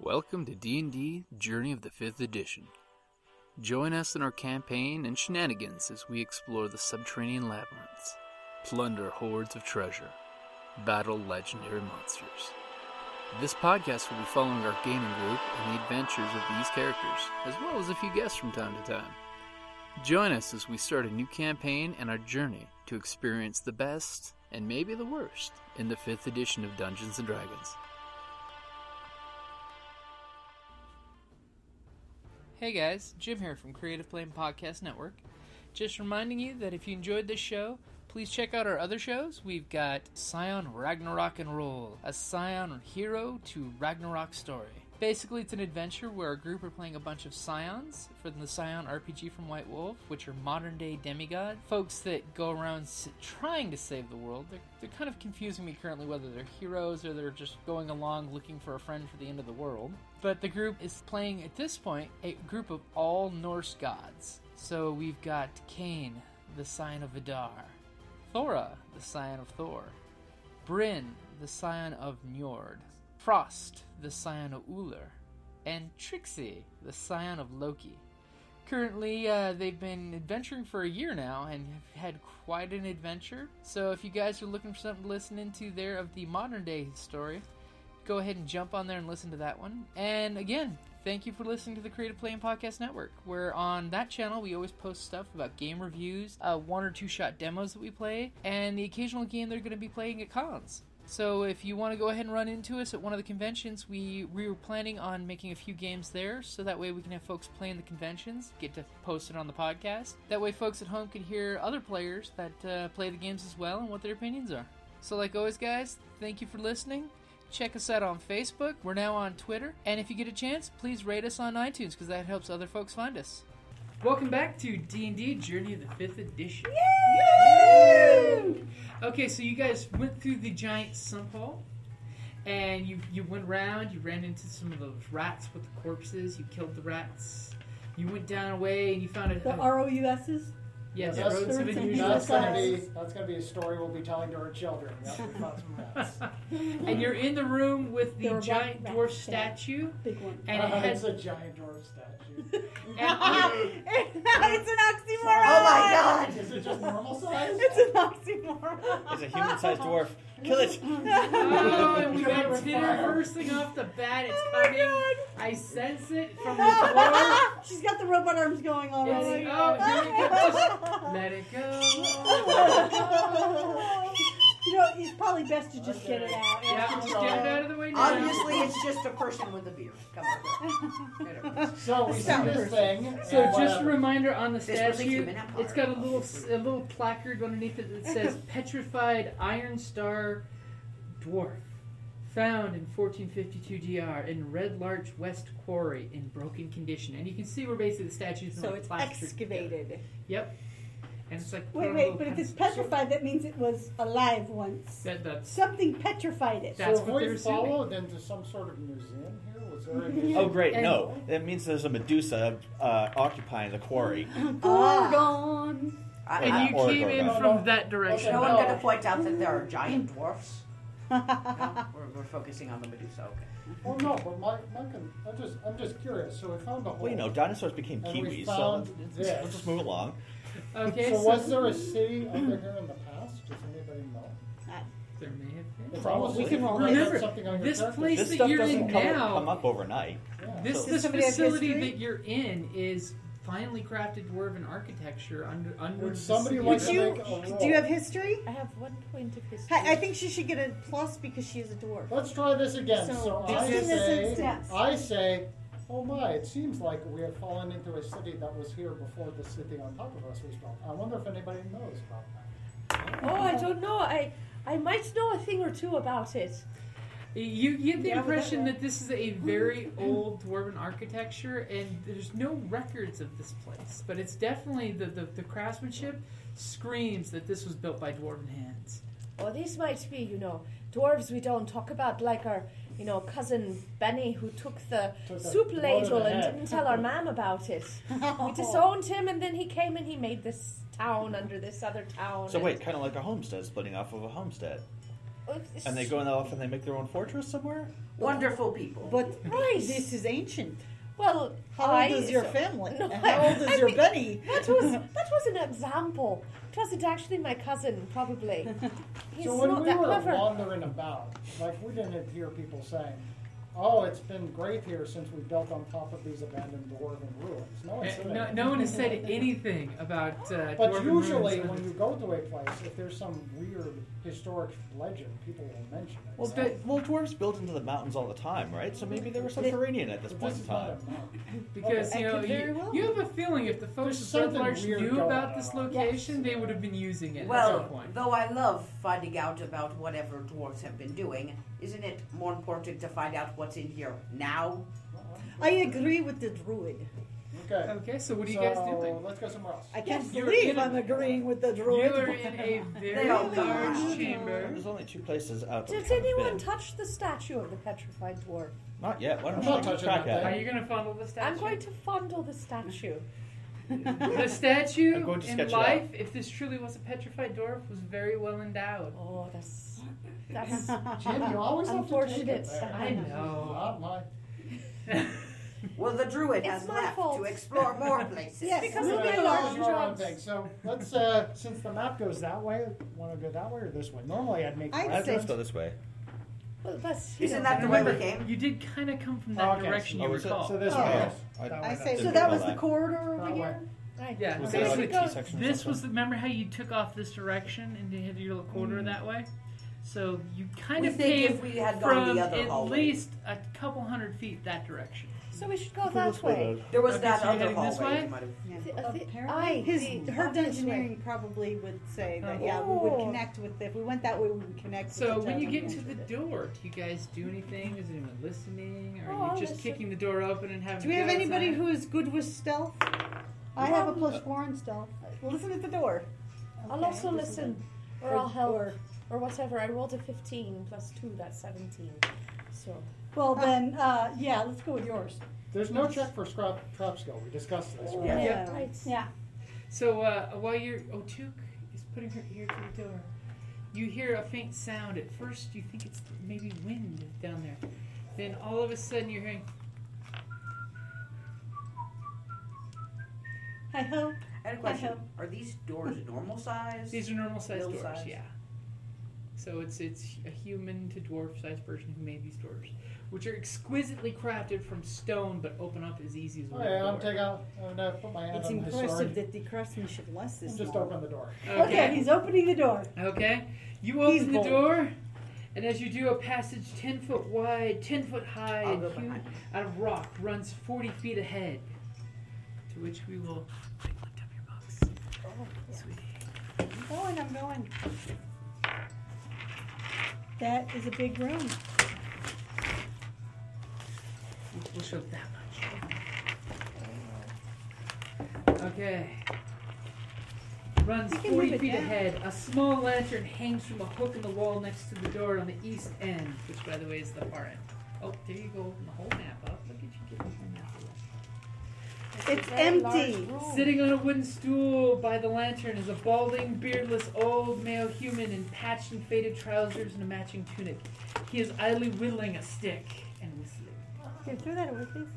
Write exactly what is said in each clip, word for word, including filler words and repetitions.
Welcome to D and D Journey of the fifth Edition. Join us in our campaign and shenanigans as we explore the subterranean labyrinths, plunder hordes of treasure, battle legendary monsters. This podcast will be following our gaming group and the adventures of these characters, as well as a few guests from time to time. Join us as we start a new campaign and our journey to experience the best, and maybe the worst, in the fifth edition of Dungeons and Dragons. Hey guys, Jim here from Creative Flame Podcast Network. Just reminding you that if you enjoyed this show, please check out our other shows. We've got Scion Ragnarok and Roll, a Scion hero to Ragnarok story. Basically, it's an adventure where a group are playing a bunch of Scions from the Scion R P G from White Wolf, which are modern-day demigods. Folks that go around trying to save the world. They're, they're kind of confusing me currently whether they're heroes or they're just going along looking for a friend for the end of the world. But the group is playing, at this point, a group of all Norse gods. So we've got Cain, the Scion of Vidar, Thora, the Scion of Thor, Bryn, the Scion of Njord, Frost, the Scion of Uller, and Trixie, the Scion of Loki. Currently, uh, they've been adventuring for a year now and have had quite an adventure. So if you guys are looking for something to listen into there of the modern day story, go ahead and jump on there and listen to that one. And again, thank you for listening to the Creative Play and Podcast Network, where on that channel we always post stuff about game reviews, uh, one or two shot demos that we play, and the occasional game they're going to be playing at cons. So if you want to go ahead and run into us at one of the conventions, we, we were planning on making a few games there, so that way we can have folks playing the conventions, get to post it on the podcast. That way folks at home can hear other players that uh, play the games as well and what their opinions are. So like always guys, thank you for listening. Check us out on Facebook. We're now on Twitter. And if you get a chance, please rate us on iTunes, because that helps other folks find us. Welcome back to D and D Journey of the fifth Edition. Yay! Okay, so you guys went through the giant sump hole, and you you went around, you ran into some of those rats with the corpses, you killed the rats, you went down a way, and you found a... The R O U S's? Yes, yes, roads of unusual that's size. gonna be that's gonna be a story we'll be telling to our children. Yep, we found some rats. And you're in the room with the There were giant rat- dwarf rats, statue, Big one. and uh, it has it's a giant dwarf statue. and It's an oxymoron! Oh my god! Is it just normal size? It's an oxymoron! It's a human-sized dwarf. Kill it! Oh, and we Kill it got with dinner fire. first thing off the bat. It's Oh my coming. God. I sense it from the dwarf. She's got the robot arms going already. It's, oh, here we go. Just let it go. You know, it's probably best to just get it out. Yeah, just get it out of the way now. Obviously, it's just a person with a beard. Come on. There it is. So we see this thing. So and just a whatever. reminder on the This was a statue, human empire. it's got a little a little placard underneath it that says "Petrified Iron Star Dwarf, found in fourteen fifty-two D R in Red Larch West Quarry in broken condition." And you can see where basically the statue's been So like it's plastered excavated. together. Yep. And it's like Wait, put on a wait, little but if it's pencil. petrified, that means it was alive once. That, that's Something petrified it. That's so what if they're we assuming. followed into some sort of museum here, was there a museum? Oh, great. And- No. That means there's a Medusa uh, occupying the quarry. Gorgon! I, and I, you or came go in back. from that direction. no Okay. one going to point out that there are giant dwarfs? No, we're, we're focusing on the Medusa. Okay. Oh no, but my, my con- I'm just I'm just curious. So we found the hole. Well, you know, dinosaurs became And we kiwis, so found let's, this. let's just move along. Okay, so, so, was there a city under here in the past? Does anybody know? there may have been. It's almost we like can you roll might it. have Remember, something on your this character. place This that stuff you're doesn't in come, now- come up overnight. Yeah. This Does this somebody have facility history? that you're in is finely crafted dwarven architecture under under Would the somebody city. like Would to you, make a roll? do you have history? I have one point of history. I, I think she should get a plus because she is a dwarf. Let's try this again. So, So, just I in this say, instance. I say, oh my! It seems like we have fallen into a city that was here before the city on top of us was built. I wonder if anybody knows about that. Oh, I don't know. I I might know a thing or two about it. You get the Yeah, but impression that- that this is a very old dwarven architecture, and there's no records of this place. But it's definitely the, the, the craftsmanship screams that this was built by dwarven hands. Oh, these might be, you know, dwarves we don't talk about, like our, you know, cousin Benny who took the Took the soup blow to ladle the and head. didn't tell our mam about it. We disowned him, and then he came and he made this town under this other town. So and- wait, kind of like a homestead splitting off of a homestead. It's- And they go off and they make their own fortress somewhere? Wonderful people. But Right. this is ancient. Well, How I, old is your so- family? No, And how old is I your mean, Benny? That was that was an example. It wasn't actually my cousin, probably. He's So when not we that were clever. wandering about, like we didn't hear people saying, "Oh, it's been great here since we built on top of these abandoned dwarven ruins." No one said Uh, no, anything. no one has said anything about uh, But dwarven usually, ruins. when you go to a place, if there's some weird historic legend, people will mention it. Well, So- but, well, dwarves build into the mountains all the time, right? So maybe they were subterranean at this but point this in is not time. a mountain. Because Okay. you know Could very you, well you be. have a feeling if the folks There's at Red something Larch weird knew going about this on. location, they would have been using it at Well, some point. though I love finding out about whatever dwarves have been doing, isn't it more important to find out what's in here now? I agree with the druid. Okay. Okay, so what are you so guys doing? Let's go somewhere else. I can't You're believe in a- I'm agreeing with the You druid. are in a very They all go large around. chamber. There's only two places out. that Did we haven't anyone been. touch the statue of the petrified dwarf? Not yet. Why don't I'm you not take a touching crack that at Are it? you going to fondle the statue? I'm going to fondle the statue. The statue I'm going to in sketch it life, if this truly was a petrified dwarf, was very well endowed. Oh, that's that's Jim, you always have to take Unfortunate. it there. I know. Not my. Well, the druid It's has my left fault. to explore more places. Yes. because No, of no, the no, large no, wrong jobs. thing. So let's, uh, since the map goes that way, want to go that way or this way? Normally, I'd make. I'd left. say- Let's go this way. Well, that's you Isn't know, that the way we Remember, came? you did kind of come from that Oh, okay. direction, Oh, you is it? recall. So this Oh. way. Oh, yes. I- That I way, say, that so way. that was That the way. corridor over That way. here? right. Yeah, Was So there we like a should go- T-section or This something? was the, remember how you took off this direction and you had your little corridor that way? So you kind We of think came if we had gone from the other at hallway. least a couple hundred feet that direction. So we should go that way. There was Okay, that so you're other heading this hallway. way? you might have- Yeah. I thi- Apparently, aye, his the her obvious engineering way. probably would say that Oh. yeah, we would connect with if we went that way, we would connect. So with when you each get other. to the door, do you guys do anything? Is anyone listening? Or Oh, are I'll you just listen. kicking the door open and having Do we a have good anybody time? who is good with stealth? I have a plus four in stealth. Listen at the door. I'll Okay, also this is listen, a- or I'll help, or- or whatever. I rolled a fifteen plus two, that's seventeen. So Well then, uh, yeah, let's go with yours. There's no check for scrap trap skill. We discussed this. right? Yeah. Yeah. right. Yeah. So uh, while you're Otuk is putting her ear to the door, you hear a faint sound. At first, you think it's maybe wind down there. Then all of a sudden, you're hearing. Hi ho. I had a question. Uh-huh. Are these doors normal size? These are normal sized Middle doors, size? yeah. So it's it's a human to dwarf sized person who made these doors, which are exquisitely crafted from stone, but open up as easy as a Oh, wood yeah, I'm door. taking out. I'm gonna put my hand It's on my impressive sword that the craftsmanship lasts this and just long. open the door. Okay, he's opening the door. Okay. You He's open the bold. door, and as you do, a passage ten foot wide, ten foot high, I'll and go huge, behind. out of rock runs forty feet ahead. To which we will. I looked up your books. Sweetie. I'm going, I'm going. That is a big room. We'll show that much. Okay. Runs You can forty move it feet down. ahead. A small lantern hangs from a hook in the wall next to the door on the east end, which, by the way, is the far end. Oh, there you go. Open the whole map up. Look at you getting the whole map up. It's Very large empty. room. Sitting on a wooden stool by the lantern is a balding, beardless, old male human in patched and faded trousers and a matching tunic. He is idly whittling a stick and whistling. Here, throw that away, please.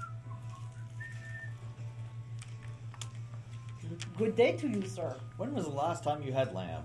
Good day to you, sir. When was the last time you had lamb?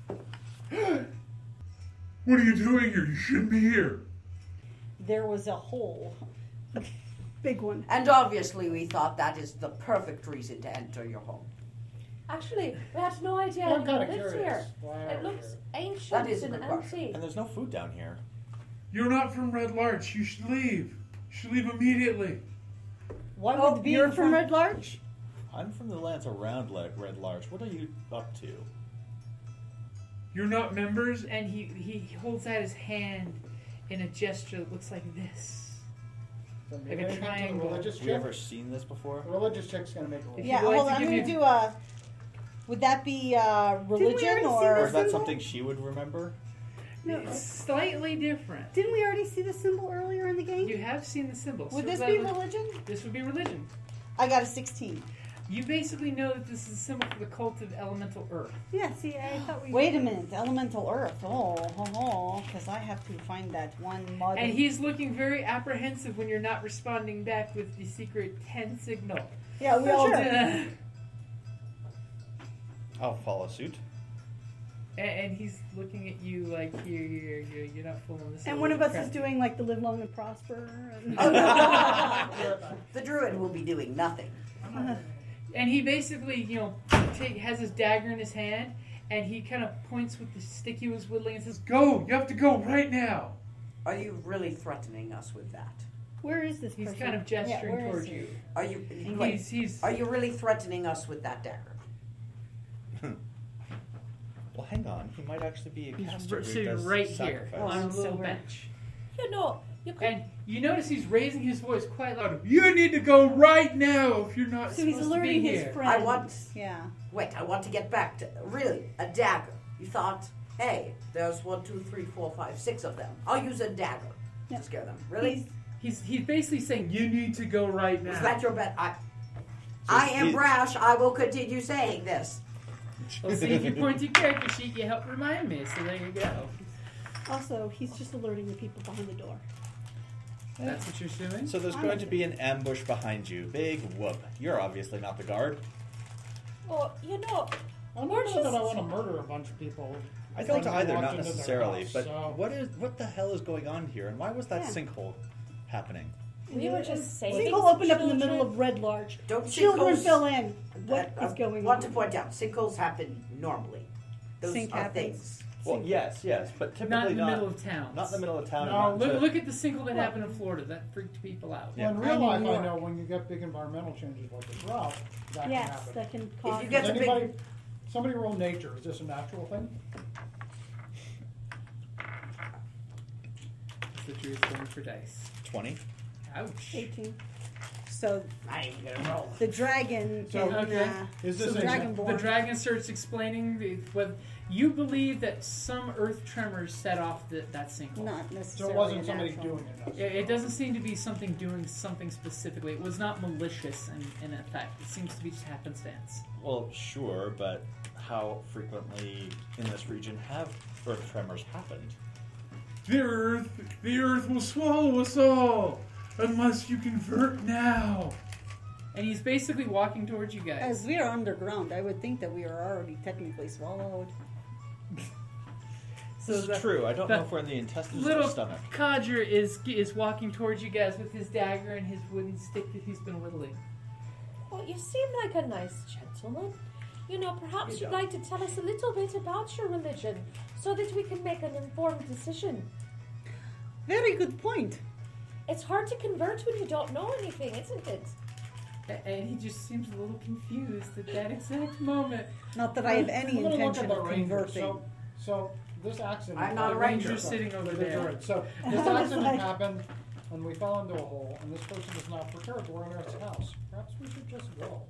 What are you doing here? You shouldn't be here. There was a hole. Big one. And obviously, we thought that is the perfect reason to enter your home. Actually, we had no idea I'm anyone kind of lives curious. here. Why are It we looks here? ancient That is a and good question. empty. And there's no food down here. You're not from Red Larch. You should leave. You should leave immediately. What Oh, would be you're from from- Red Larch? I'm from the lands around Le- Red Larch. What are you up to? You're not members. And he, he holds out his hand in a gesture that looks like this. So Like maybe a I can do triangle. Religious Have we check. ever seen this before? A religious check's gonna make a roll. If Yeah, you'd like hold to on. I'm give going to me- do a. Would that be uh, religion already see or? Or is that symbol? something she would remember? It's slightly different. Didn't we already see the symbol earlier in the game? You have seen the symbols. Would so this that be would- religion? This would be religion. I got a sixteen. You basically know that this is a symbol for the cult of elemental earth. Yeah, see, I thought we... Wait a minute, elemental earth. Oh, oh, oh, because I have to find that one mud. And he's looking very apprehensive when you're not responding back with the secret ten signal. Yeah, we all sure. do. I'll follow suit. And, and he's looking at you like you're, you're, you're, you're not fooling this. And one of us is doing like the live long and prosper. And... The druid will be doing nothing. And he basically, you know, take, has his dagger in his hand, and he kind of points with the stick he was whittling and says, Go! You have to go right now! Are you really threatening us with that? Where is this he's person? kind of gesturing Yeah, where towards is you. Are you? And wait, he's, he's, are you really threatening us with that dagger? Well, hang on. He might actually be a he's caster r- who sitting does right here sacrifice. on a little Silver. bench. You know, you could. And you notice he's raising his voice quite loud. You need to go right now if you're not So he's supposed to be alerting his here. friend. I want. Yeah. Wait, I want to get back to really a dagger. You thought, hey, there's one, two, three, four, five, six of them. I'll use a dagger Yep. to scare them. Really? He's- He's he's basically saying, You need to go right now. Is that your bet? I. I am he- brash. I will continue saying this. well, see, if you point to your character sheet, you help remind me. So there you go. Also, he's just alerting the people behind the door. That's what you're doing? So there's going to be an ambush behind you. Big whoop. You're obviously not the guard. Oh, you know, I don't We're know that I just- want to murder a bunch of people. I don't when we either, walked not into their necessarily. house, But so- what is what the hell is going on here, and why was that Yeah. sinkhole happening? we were just saying. Sinkhole opened up in the middle of Red Large. Don't Children sinkholes- fell in. What Uh, is going I want on? to point out, sinkholes happen normally. Those Sink are happens. things. Well, yes, yes, but typically Not in the not, middle of town. not in the middle of town. and No, not Look, to- look at the sinkhole that happened in Florida. That freaked people out. Yeah. Well, in real I life, know. I know when you get big environmental changes like a drought, that can Yes, happen. that can cause. you get Does the big- anybody, somebody roll nature. Is this a natural thing? The druid's going for dice. twenty. Ouch. eighteen. So I ain't gonna roll. the dragon. So- can, Okay. uh, Is this so a dragonborn. The dragon starts explaining the, what you believe that some earth tremors set off the, that sinkhole. Not So necessarily. it wasn't a somebody natural. doing it. It, it doesn't seem to be something doing something specifically. It was not malicious in, in effect. It seems to be just happenstance. Well, sure, but how frequently in this region have earth tremors happened? The earth, the earth will swallow us all unless you convert now. And he's basically walking towards you guys. As we are underground, I would think that we are already technically swallowed. So This the is true. I don't the know if we're in the intestines or little the stomach. codger is is walking towards you guys with his dagger and his wooden stick that he's been whittling. Oh, you seem like a nice gentleman. You know, perhaps You you'd don't. like to tell us a little bit about your religion so that we can make an informed decision. Very good point. It's hard to convert when you don't know anything, isn't it? A- And he just seems a little confused at that exact moment. Not that I have any I'm gonna look intention at the of ranger. converting. So, so this accident. I'm not The a ranger. ranger's sitting over The there. druid. So this accident happened, and we fell into a hole, and this person is not prepared. We're in his house. Perhaps we should just go.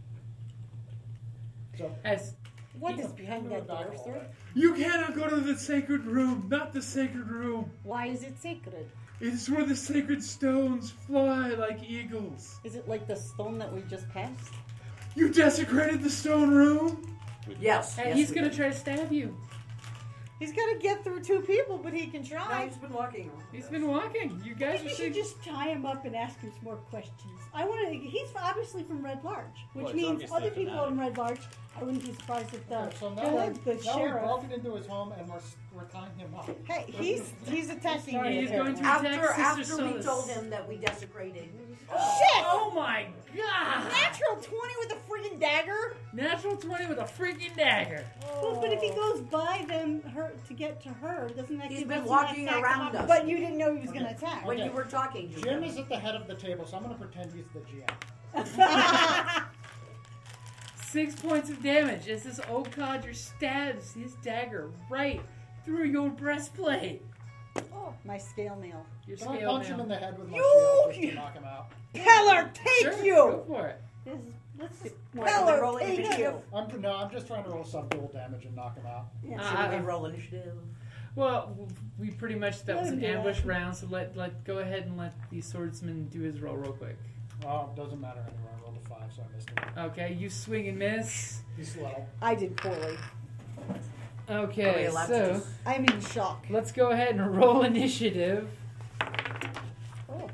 So As What he- is behind that door, sir? You cannot go to the sacred room, not the sacred room. Why is it sacred? It's where the sacred stones fly like eagles. Is it like the stone that we just passed? You desecrated the stone room? Yes. and yes, he's we gonna did. try to stab you. He's got to get through two people, but he can No, try. he's been walking. He's been walking. You I guys think are we should sitting. just tie him up and ask him some more questions. I want to. He's obviously from Red Large, which Well, it's means obviously other a people fanatic. in Red Large. I wouldn't be surprised if the, Okay, so now, the, we're, the now we've sheriff. broken into his home and we're, s- we're tying him up. Hey, he's he's attacking Sorry, me. he's going to- apparently. After Attack Sister after we Solus. told him that we desecrated. Shit! Oh my god! Natural twenty with a freaking dagger. Natural twenty with a freaking dagger. Well, but if he goes by them, her to get to her, doesn't that He's give been us an walking attack around op- us. But you didn't know he was going to Okay. attack. When Okay. you were talking to Jim him. is at the head of the table, so I'm going to pretend he's the G M. Six points of damage as this old codger stabs his dagger right through your breastplate. Oh, my scale nail. Your Can I scale punch him mail. in the head with my You- shield just to knock him out? Peller, take Sure, you. Go for it. This is, let's just, Peller, roll take initiative. you. I'm, no, I'm just trying to roll subdual damage and knock him out. yeah. Uh, Should we roll initiative? Well, we pretty much that Let was him an do ambush that. round, so let let go ahead and let the swordsman do his roll real quick. Oh, doesn't matter anyway. I rolled a five, so I missed it. Okay, you swing and miss. He's slow. I did poorly. Are we Okay, allowed to so just- I'm in shock. let's go ahead and roll initiative. Oh.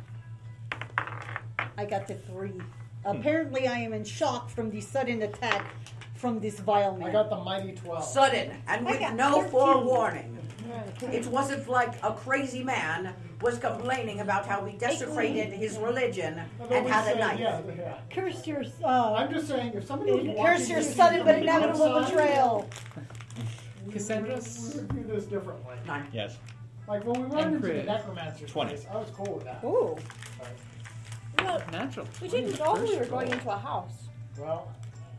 I got the three. Apparently, I am in shock from the sudden attack from this vile man. I got the mighty twelve. Sudden and I with got no thirteen. forewarning. It wasn't like a crazy man was complaining about how he desecrated his religion I've and always had a said, knife. Yeah, yeah. Curse your. Uh, I'm just saying, if somebody was watching Curse your this sudden from but the inevitable outside, betrayal. we Cassandras? would view this differently. Nine. Yes. Like when we run And into the Chris. necromancer's twenty. place, I was cool with that. Ooh. Well, Natural. we didn't know we were going into a house. Well,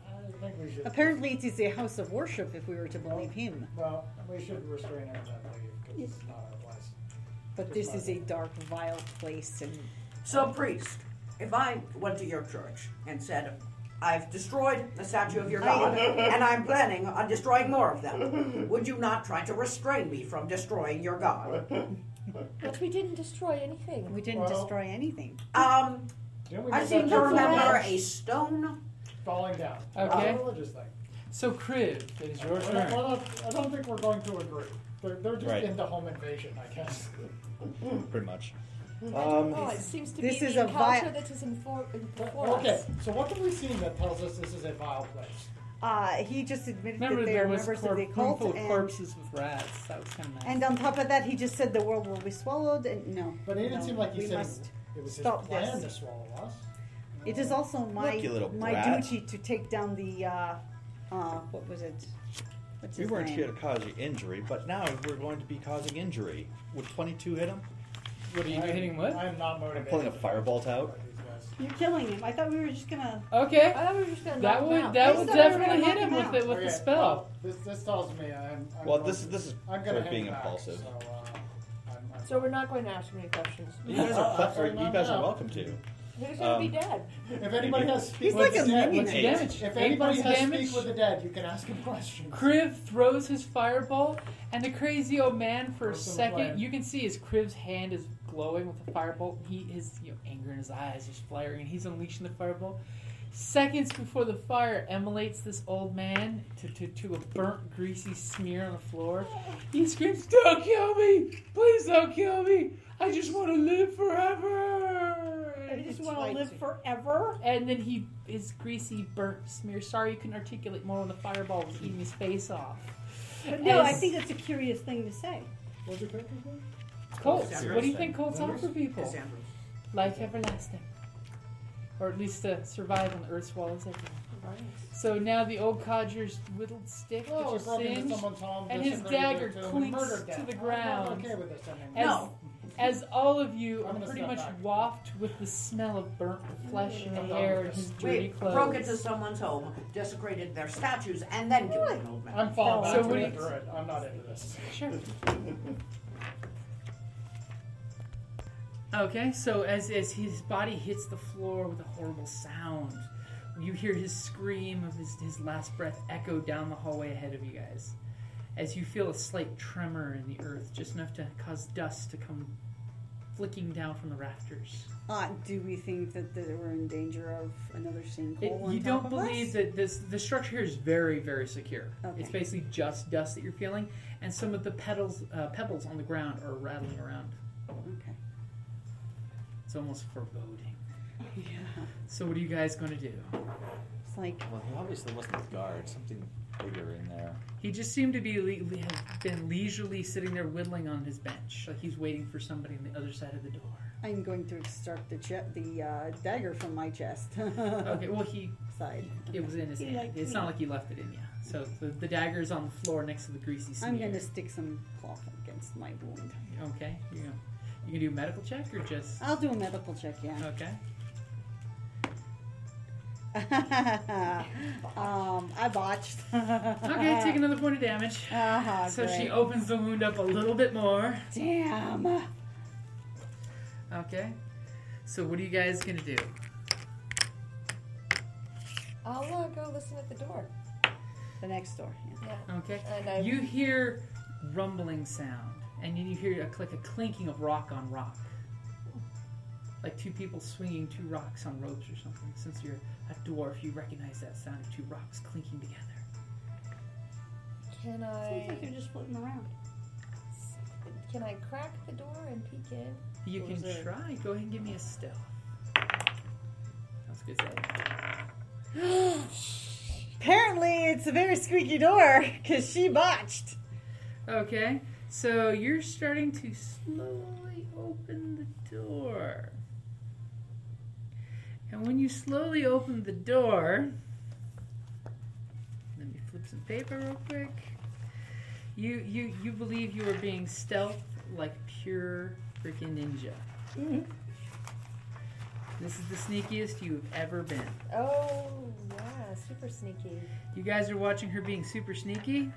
I think we should. Apparently, it is a house of worship if we were to believe him. Well, we should restrain him that way because this is not our place. But this is a dark, vile place, and So, priest, if I went to your church and said, I've destroyed the statue of your god, and I'm planning on destroying more of them, would you not try to restrain me from destroying your god? But we didn't destroy anything. we didn't Well- destroy anything. Um, Didn't we I get seem that to from remember the a stone. falling down. Okay. A religious thing. So, Crib, it is your I don't, turn. well, I don't think we're going to agree. They're, they're just Right. into home invasion, I guess. Pretty much. Oh, Um, it seems to This be is the a vi- encounter that is in for, in before Okay, us. so what have we seen that tells us this is a vile place? Uh, he just admitted Remember, that they there are was members corp- of the room cult, full of and, corpses with rats. That was kind of nice. and on top of that, he just said the world will be swallowed. And no, But it didn't no, seem like he we said must it was his stop plan this. to swallow us. It is also my Look, you little my brat. duty to take down the uh, uh, what was it? What's we his weren't name? here to cause you injury, but now we're going to be causing injury. Would twenty-two hit him? What are you I'm- hitting what? I'm not motivated. pulling a firebolt by out. these guys. you're killing him. I thought we were just gonna. Okay. I thought we were just going to That knock would him out. that They would said we were definitely gonna hit knock him him with out. the with Okay, the spell. well, this, this tells me I'm. I'm Well, going this to- this is I'm sort gonna of hang being back, impulsive. So, uh, I'm, I'm So we're not going to ask him any questions. You guys Uh, are, ple- or absolutely you guys not. are welcome to. He's going to be Um, dead. If anybody has speak He's with like the a dead, minion. What's the Eight. damage? if Eight anybody points of has damage. speak with the dead, you can ask him questions. Kriv throws his firebolt, and the crazy old man, for a Person second, playing. you can see his Kriv's hand is glowing with the firebolt. He, his you know, anger in his eyes is flaring, and he's unleashing the firebolt. Seconds before the fire emulates this old man to, to, to a burnt, greasy smear on the floor, he screams, "Don't kill me! Please don't kill me! I just want to live forever!" I just It's want to like- live forever. And then he, his greasy, burnt smear. Sorry, you couldn't articulate more when the fireball was eating his face off. But no, I As- think that's a curious thing to say. What's your character's name? Colts. Cassandra. What do you think Colts offer people? Cassandra. Life everlasting. Or at least to survive on the earth swallows everyone. Right. So now the old codger's whittled stick, Oh, we which is broke into singed, someone's home, and his desecrated dagger their tomb, and clinks murdered to them. the I'm ground. not okay with this ending. as, No. as all of you I'm are gonna pretty step much back. waft with the smell of burnt flesh and I'm the done hair with and his this. dirty We clothes. broke into someone's home, desecrated their statues, and then killed an old man. I'm falling So back what to do the you- druid. I'm not into this. Sure. Okay, so as, as his body hits the floor with a horrible sound, you hear his scream of his, his last breath echo down the hallway ahead of you guys. As you feel a slight tremor in the earth, just enough to cause dust to come flicking down from the rafters. Uh, do we think that, that we're in danger of another sinkhole It, on you top don't of believe us? that this the structure here is very, very secure. Okay. It's basically just dust that you're feeling, and some of the petals, uh, pebbles on the ground are rattling around. Okay. It's almost foreboding. Yeah. So what are you guys going to do? It's like, Well, he obviously wasn't the guard. Something bigger in there. He just seemed to be le- le- have been leisurely sitting there whittling on his bench, like he's waiting for somebody on the other side of the door. I'm going to extract the che- the uh, dagger from my chest. Okay, well he Side. it was in his He hand. liked It's me. not like he left it in you. So the, the dagger is on the floor next to the greasy smear. I'm going to stick some cloth against my wound. Okay, you know, you can do a medical check or just I'll do a medical check, yeah. okay. um, I botched. Okay, take another point of damage. Ah, So she great. opens the wound up a little bit more. Damn. Okay. So what are you guys gonna do? I'll uh, go listen at the door. The next door. Yeah. Yeah. Okay. And I- You hear rumbling sound, and then you hear a, like a clinking of rock on rock. like two people swinging two rocks on ropes or something. Since you're a dwarf, you recognize that sound of two rocks clinking together. Can Sounds I like they're just floating around. can I crack the door and peek in? You Or can is there- try. Go ahead and give me a stealth. That's good save. Apparently, it's a very squeaky door because she botched. Okay, so you're starting to slowly open the door. And when you slowly open the door, let me flip some paper real quick. You you you believe you are being stealth like pure freaking ninja. Mm-hmm. This is the sneakiest you've ever been. Oh, yeah, super sneaky. You guys are watching her being super sneaky.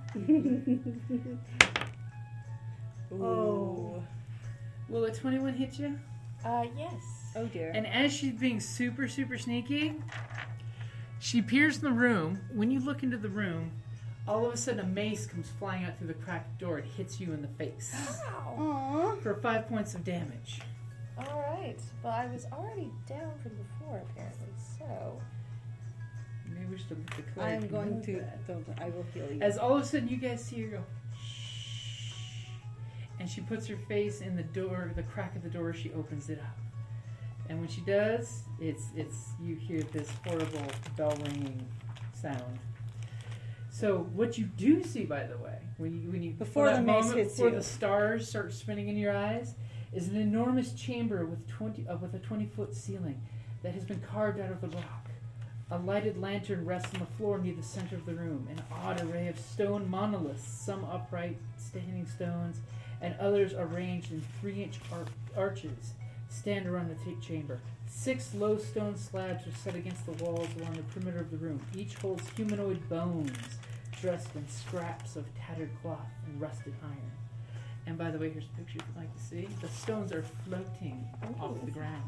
Oh. Will a twenty-one hit you? Uh, yes. Oh dear. And as she's being super, super sneaky, she peers in the room. When you look into the room, all of a sudden a mace comes flying out through the cracked door. It hits you in the face Ow. Aww. for five points of damage. All right. Well, I was already down from before, apparently, so... Maybe we should let the I cleric am going know to. that. Don't, I will heal you. As all of a sudden you guys see her go, shh, and she puts her face in the door, the crack of the door. She opens it up, and when she does, it's it's you hear this horrible bell ringing sound. So what you do see, by the way, when you when you Before for that the mace moment, hits before you. the stars start spinning in your eyes, is an enormous chamber with twenty uh, with a twenty foot ceiling that has been carved out of the rock. A lighted lantern rests on the floor near the center of the room. An odd array of stone monoliths, some upright, standing stones, and others arranged in three-inch ar- arches, stand around the t- chamber. Six low stone slabs are set against the walls along the perimeter of the room. Each holds humanoid bones, dressed in scraps of tattered cloth and rusted iron. And by the way, here's a picture if you'd like to see. The stones are floating off the ground.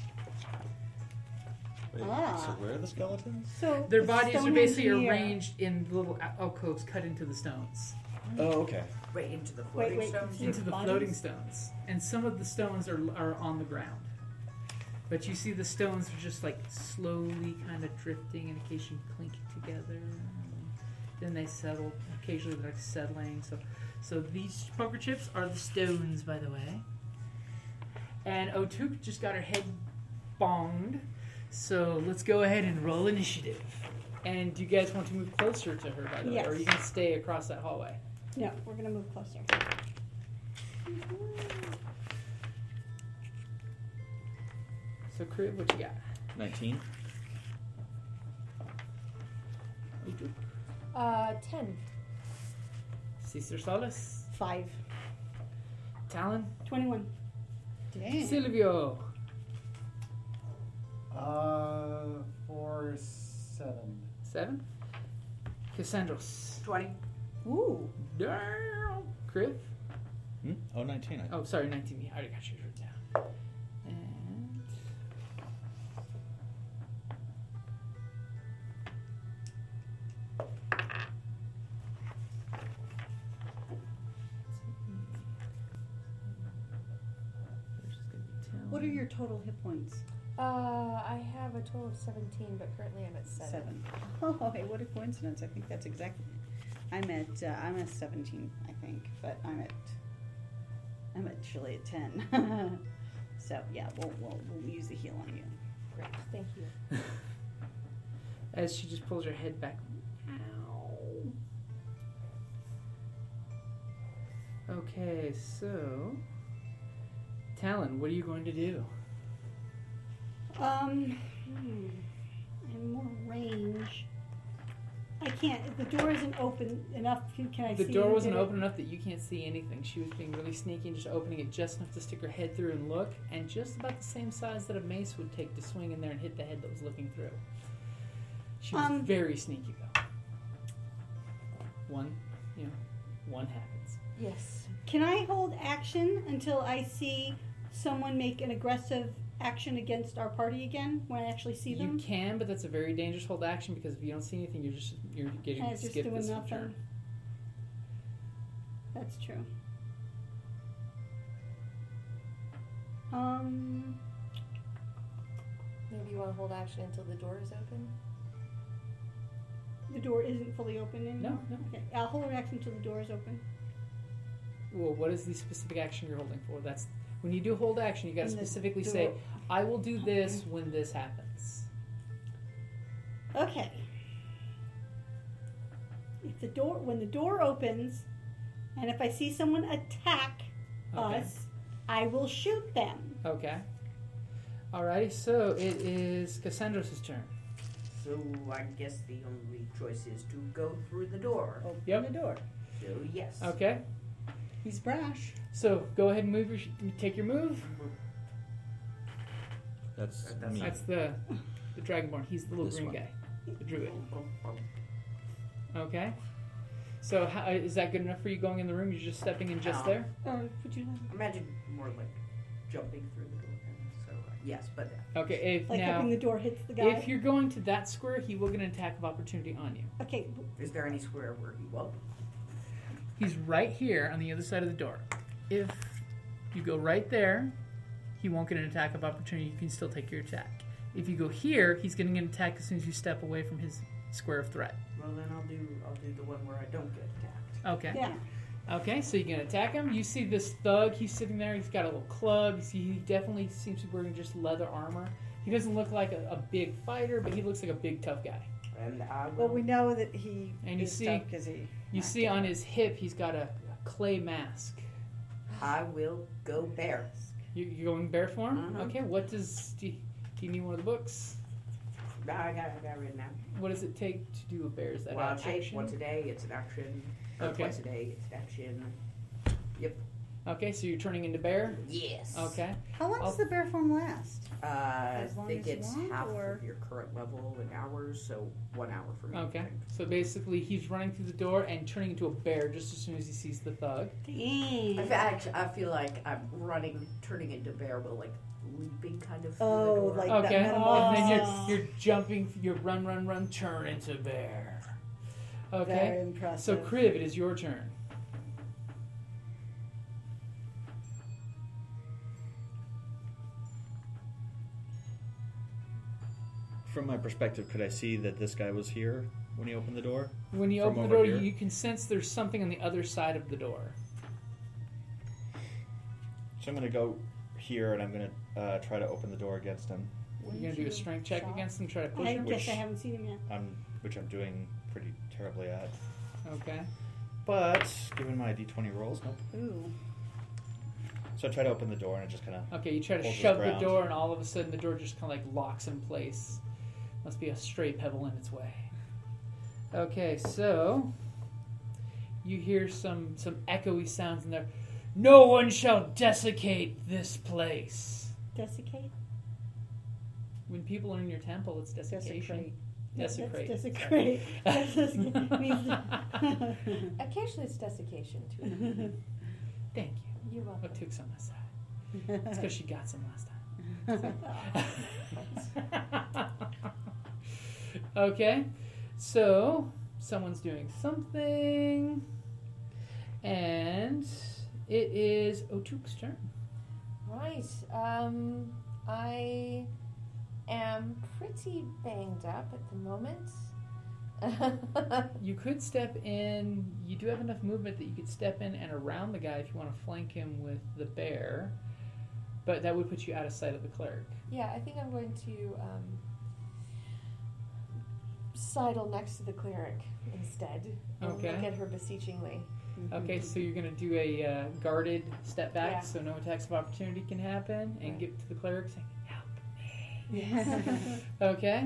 Wait, Ah. so where are the skeletons? So Their the bodies are stone basically engineer- arranged in little al- alcoves cut into the stones. Oh, okay. Wait, into the Wait, floating wait. stones? Their Into the bodies? floating stones. And some of the stones are, are on the ground. But you see the stones are just like slowly kind of drifting and occasionally clinking together. Then they settle. Occasionally they're settling. So so these poker chips are the stones, by the way. And Otuk just got her head bonged. So let's go ahead and roll initiative. And do you guys want to move closer to her, by the way? Or are you Yes. going to stay across that hallway? No, we're gonna move closer. So, Crib, what you got? nineteen. Otuk. Uh, ten. Cesar Solis. Five. Talon. Twenty-one. Dang. Silvio. Uh, four, seven. Seven. Cassandros. twenty. Ooh. Damn. Crib. Hmm? Oh, nineteen. I- Oh, sorry, nineteen. I already got yours written down. And. What are your total hit points? Uh, I have a total of seventeen, but currently I'm at seven. Seven. Oh, hey, what a coincidence! I think that's exactly. I'm at. Uh, I'm at seventeen, I think, but I'm at. I'm actually at ten. So yeah, we'll, we'll we'll use the heal on you. Great, thank you. As she just pulls her head back. Ow. Okay, so. Talon, what are you going to do? Um, hmm. I'm more range. I can't. The door isn't open enough. Can, can I The see? door who wasn't did it? open enough that you can't see anything. She was being really sneaky and just opening it just enough to stick her head through and look, and just about the same size that a mace would take to swing in there and hit the head that was looking through. She was Um, very sneaky, though. One, you know, one happens. Yes. Can I hold action until I see someone make an aggressive action against our party again? When I actually see You them? can, but that's a very dangerous hold action because if you don't see anything, you're just you're getting Can I just skip doing this nothing? turn. That's true. Um, Maybe you want to hold action until the door is open? The door isn't fully open anymore? No, no. Okay, I'll hold action until the door is open. Well, what is the specific action you're holding for? That's when you do hold action, you got to When the specifically door- say, "I will do this when this happens." Okay. If the door, when the door opens, and if I see someone attack Okay. us, I will shoot them. Okay. Alrighty. So it is Cassandros' turn. So I guess the only choice is to go through the door. Open Yep. the door. So yes. Okay. He's brash. So go ahead and move your, sh- take your move. That's That's me. That's the the Dragonborn. He's the little This green one. guy, the druid. Okay. So how, is that good enough for you going in the room? You're just stepping in just Um, there. Or would you like, Imagine more like jumping through the door. So uh, yes, but Okay. If like now, hoping the door hits the guy? if you're going to that square, he will get an attack of opportunity on you. Okay, is there any square where he won't? He's right here on the other side of the door. If you go right there, he won't get an attack of opportunity. You can still take your attack. If you go here, he's getting an attack as soon as you step away from his square of threat. Well, then I'll do I'll do the one where I don't get attacked. Okay. yeah. Okay, so you can attack him. You see this thug. He's sitting there. He's got a little club. You see, he definitely seems to be wearing just leather armor. He doesn't look like a, a big fighter, but he looks like a big tough guy. And I will. Well, we know that he And you is see- tough 'cause he. You knocked see him. on his hip, he's got a, a clay mask. I will go bear. You, you going bear form? Uh-huh. Okay. What does do you, do you need one of the books? I got I got it written down. What does it take to do a bear? Is that Wild an shape action? once a day. It's an action. Or Okay. Twice a day. It's an action. Okay, so you're turning into bear. Yes. Okay. How long does I'll- the bear form last? Uh, I As long think as you it's want, half or- of your current level in hours, so one hour for me. I Okay. think. So basically, he's running through the door and turning into a bear just as soon as he sees the thug. Dang. In fact, I feel like I'm running, turning into bear, but like leaping kind of. Through Oh, the door. like Okay. that And then metamorphosis. you're you're jumping. You run, run, run. Turn into bear. Very Okay. So impressive. Kriv, it is your turn. From my perspective, could I see that this guy was here when he opened the door? When you From open the over door, here? you, you can sense there's something on the other side of the door. So I'm going to go here and I'm going to uh, try to open the door against him, You're gonna do a strength check shot? against him, try to push I him. guess Which- I haven't seen him yet. um, which I'm doing pretty terribly at. Okay. But given my d twenty rolls, nope. Ooh. So I try to open the door and it just kind of. Okay, you try to Hold his shove the ground. door, and all of a sudden the door just kind of like locks in place. Must be a stray pebble in its way. Okay, so you hear some some echoey sounds in there. No one shall desiccate this place. Desiccate? When people are in your temple, it's desiccation. Desecrate. That's Desecrate. desecrate. That's just- means- Occasionally it's desiccation too. Thank you. You're I welcome. took some last time. It's because she got some last time. Okay, so someone's doing something, and it is Otuk's turn. Right. Um, I am pretty banged up at the moment. You could step in. You do have enough movement that you could step in and around the guy if you want to flank him with the bear, but that would put you out of sight of the cleric. Yeah, I think I'm going to um, sidle next to the cleric instead. And Okay. Look at her beseechingly. Okay, so you're going to do a uh, guarded step back Yeah. so no attacks of opportunity can happen, and Right. get to the cleric saying, "Help me." Okay.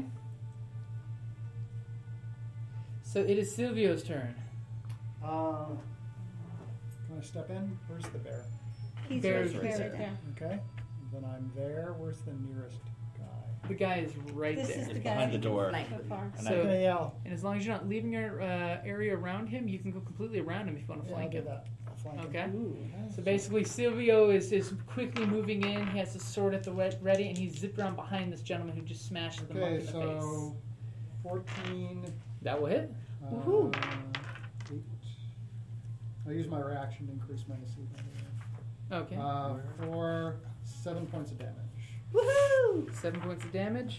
So it is Silvio's turn. Uh, can I step in? Where's the bear? He's Bear's right right there. there. Yeah. Okay. Then I'm there. Where's the nearest guy? The guy is right This there. is the It's guy behind the door. Flank so with far. And So- I, Okay, yeah. And as long as you're not leaving your uh, area around him, you can go completely around him if you want to Yeah, I'll flank do him. that. I'll flank him. Okay. Ooh. So basically, Silvio is, is quickly moving in. He has his sword at the wet ready, and he's zipped around behind this gentleman who just smashes the monk Okay, in the so face. fourteen. That will hit. Uh, Woohoo. eight. I'll use my reaction to increase my A C. by the way. Okay. Uh, for seven points of damage. Woohoo! Seven points of damage.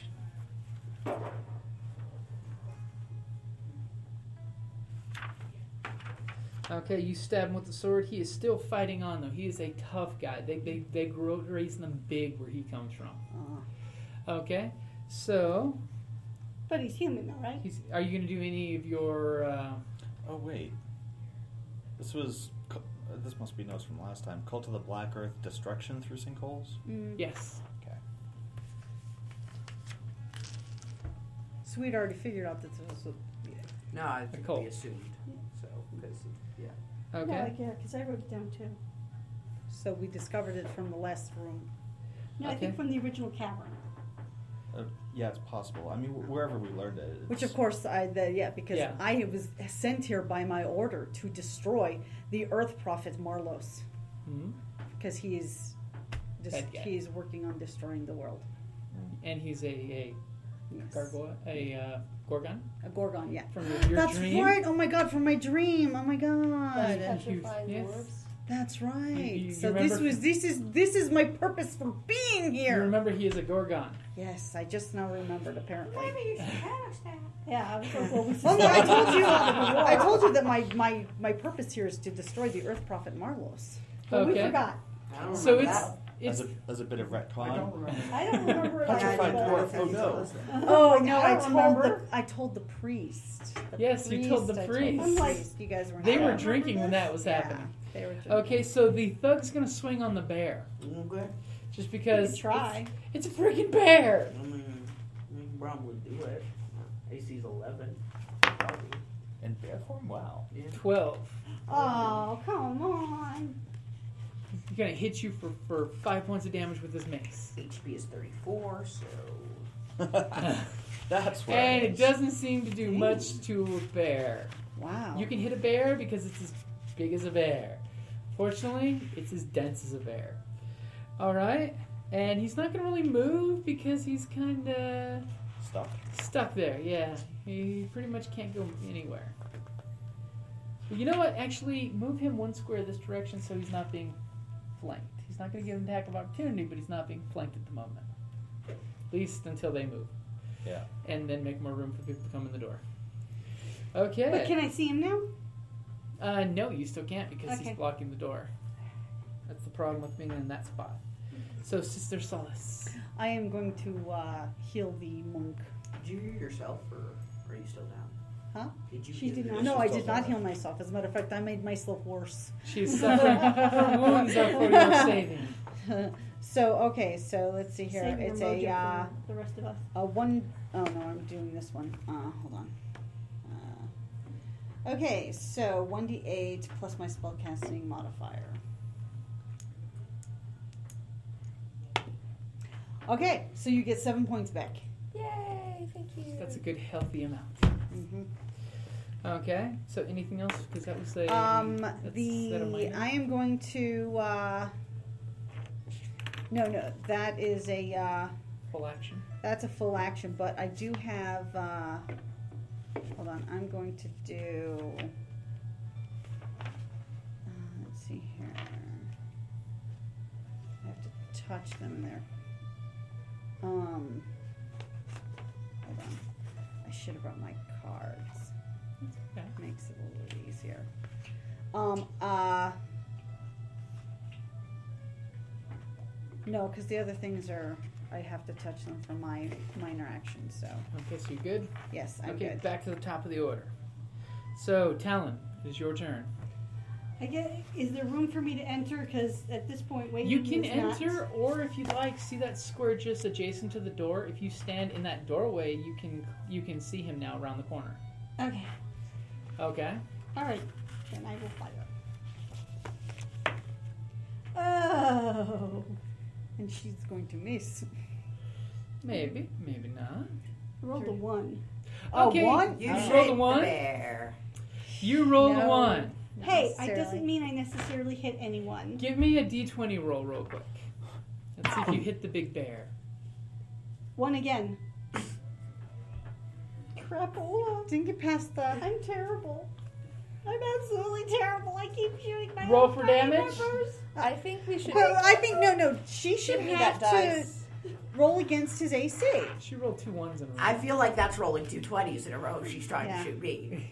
Okay, you stab him with the sword. He is still fighting on, though. He is a tough guy. They they they grow raising them big where he comes from. Uh, Okay, so But he's human, though, right? he's, are you going to do any of your? Uh, Oh wait, this was cu- uh, this must be notes from last time. Cult of the Black Earth, destruction through sinkholes. Mm. yes. Okay. so we'd already figured out that this was a, No, I think Cool. we assumed. So, because, yeah. Okay. No, like, yeah, because I wrote it down too. so we discovered it from the last room. No, I Okay. think from the original cavern. Uh, yeah, it's possible. I mean, wh- wherever we learned it. It's, Which, of course, I the, yeah, because Yeah. I was sent here by my order to destroy the Earth Prophet Marlos, Mhm. because he is dis- Bad guy. he is working on destroying the world. And he's a a Yes. gargoyle, a uh, gorgon A Gorgon, yeah. from your, your That's dream. right. Oh my God, from my dream. Oh my God. And you- Petrifying yes. dwarves. That's right. You- you so remember this was from- this is this is my purpose for being You here. remember he is a gorgon. Yes, I just now remembered. Apparently. you should have that. Yeah, I was like, well, we Well, no, I told you. I told you that my, my, my purpose here is to destroy the Earth Prophet Marlos. Well, we Okay. forgot. I don't So remember it's that. it's as a, as a bit of retcon. I don't remember. I don't remember it. Petrified either, dwarf. but- Oh no. Oh no! I I don't told remember. the I told the priest. The Yes, you told the I priest. I'm like- priest. You guys were. they not- were remember drinking when this? that was Yeah, happening. they were. Okay, so the thug's gonna swing on the bear Okay. just We because could try. It's, it's a freaking bear. I mean, we can probably do it. A C's eleven. Probably. In bear form? Wow. Yeah. Twelve. Oh, come on. He's gonna hit you for, for five points of damage with his mace, H P is thirty-four, so. That's right. and it doesn't seem to do much to a bear. Wow. You can hit a bear because it's as big as a bear. Fortunately, it's as dense as a bear. All right, and he's not gonna really move because he's kind of Stuck. stuck there. Yeah, he pretty much can't go anywhere. But you know what? Actually, move him one square this direction so he's not being flanked. He's not going to give him an attack of opportunity, but he's not being flanked at the moment. At least until they move. Yeah. And then make more room for people to come in the door. Okay. But can I see him now? Uh, no, you still can't because Okay. he's blocking the door. That's the problem with being in that spot. So, Sister Solace. I am going to uh, heal the monk. Did you heal yourself, or are you still down? Huh? Did you She heal did not. yourself? No, I still did not alive. heal myself. As a matter of fact, I made myself worse. She's suffering. Her wounds are for your saving. So okay, so let's see here. Save It's more a mojo uh, for the rest of us. a one oh no, I'm doing this one. Uh, hold on. Uh, okay, so one d eight plus my spellcasting modifier. Okay, so you get seven points back. Yay! Thank you. That's a good, healthy amount. Mm-hmm. Okay. So, anything else? Because that was a. Um, that's- is the that a minor? I am going to. Uh, no, no, that is a. Uh, Full action. That's a full action, but I do have. Uh, hold on, I'm going to do. Uh, let's see here. I have to touch them there. Um. Hold on. I should have brought my cards. Okay. Makes it a little easier. Um. Uh. No, because the other things are. I have to touch them for my minor actions, so Okay, so you're good? yes, I'm Okay, good. back to the top of the order. So, Talon, it is your turn. I get. Is there room for me to enter? Because at this point, waiting You can is enter, not. or if you'd like, see that square just adjacent to the door. If you stand in that doorway, you can you can see him now around the corner. Okay. Okay. All right. Then I will fire. Oh. And she's going to miss. Maybe, maybe not. I rolled a one. Oh, Okay, one? You You shake roll the the one. bear. You roll the No. one. Not Hey, it necessarily. doesn't mean I necessarily hit anyone. Give me a d twenty roll real quick. Let's see if you hit the big bear. One again. Crapola. Didn't get past the. I'm terrible. I'm absolutely terrible. I keep shooting my Roll own for party damage? members. I think we should. Well, I think no, no. She should give me have that to. dice. roll against his A C. She rolled two ones in a row. I feel like that's rolling two twenties in a row. She's trying Yeah. to shoot me.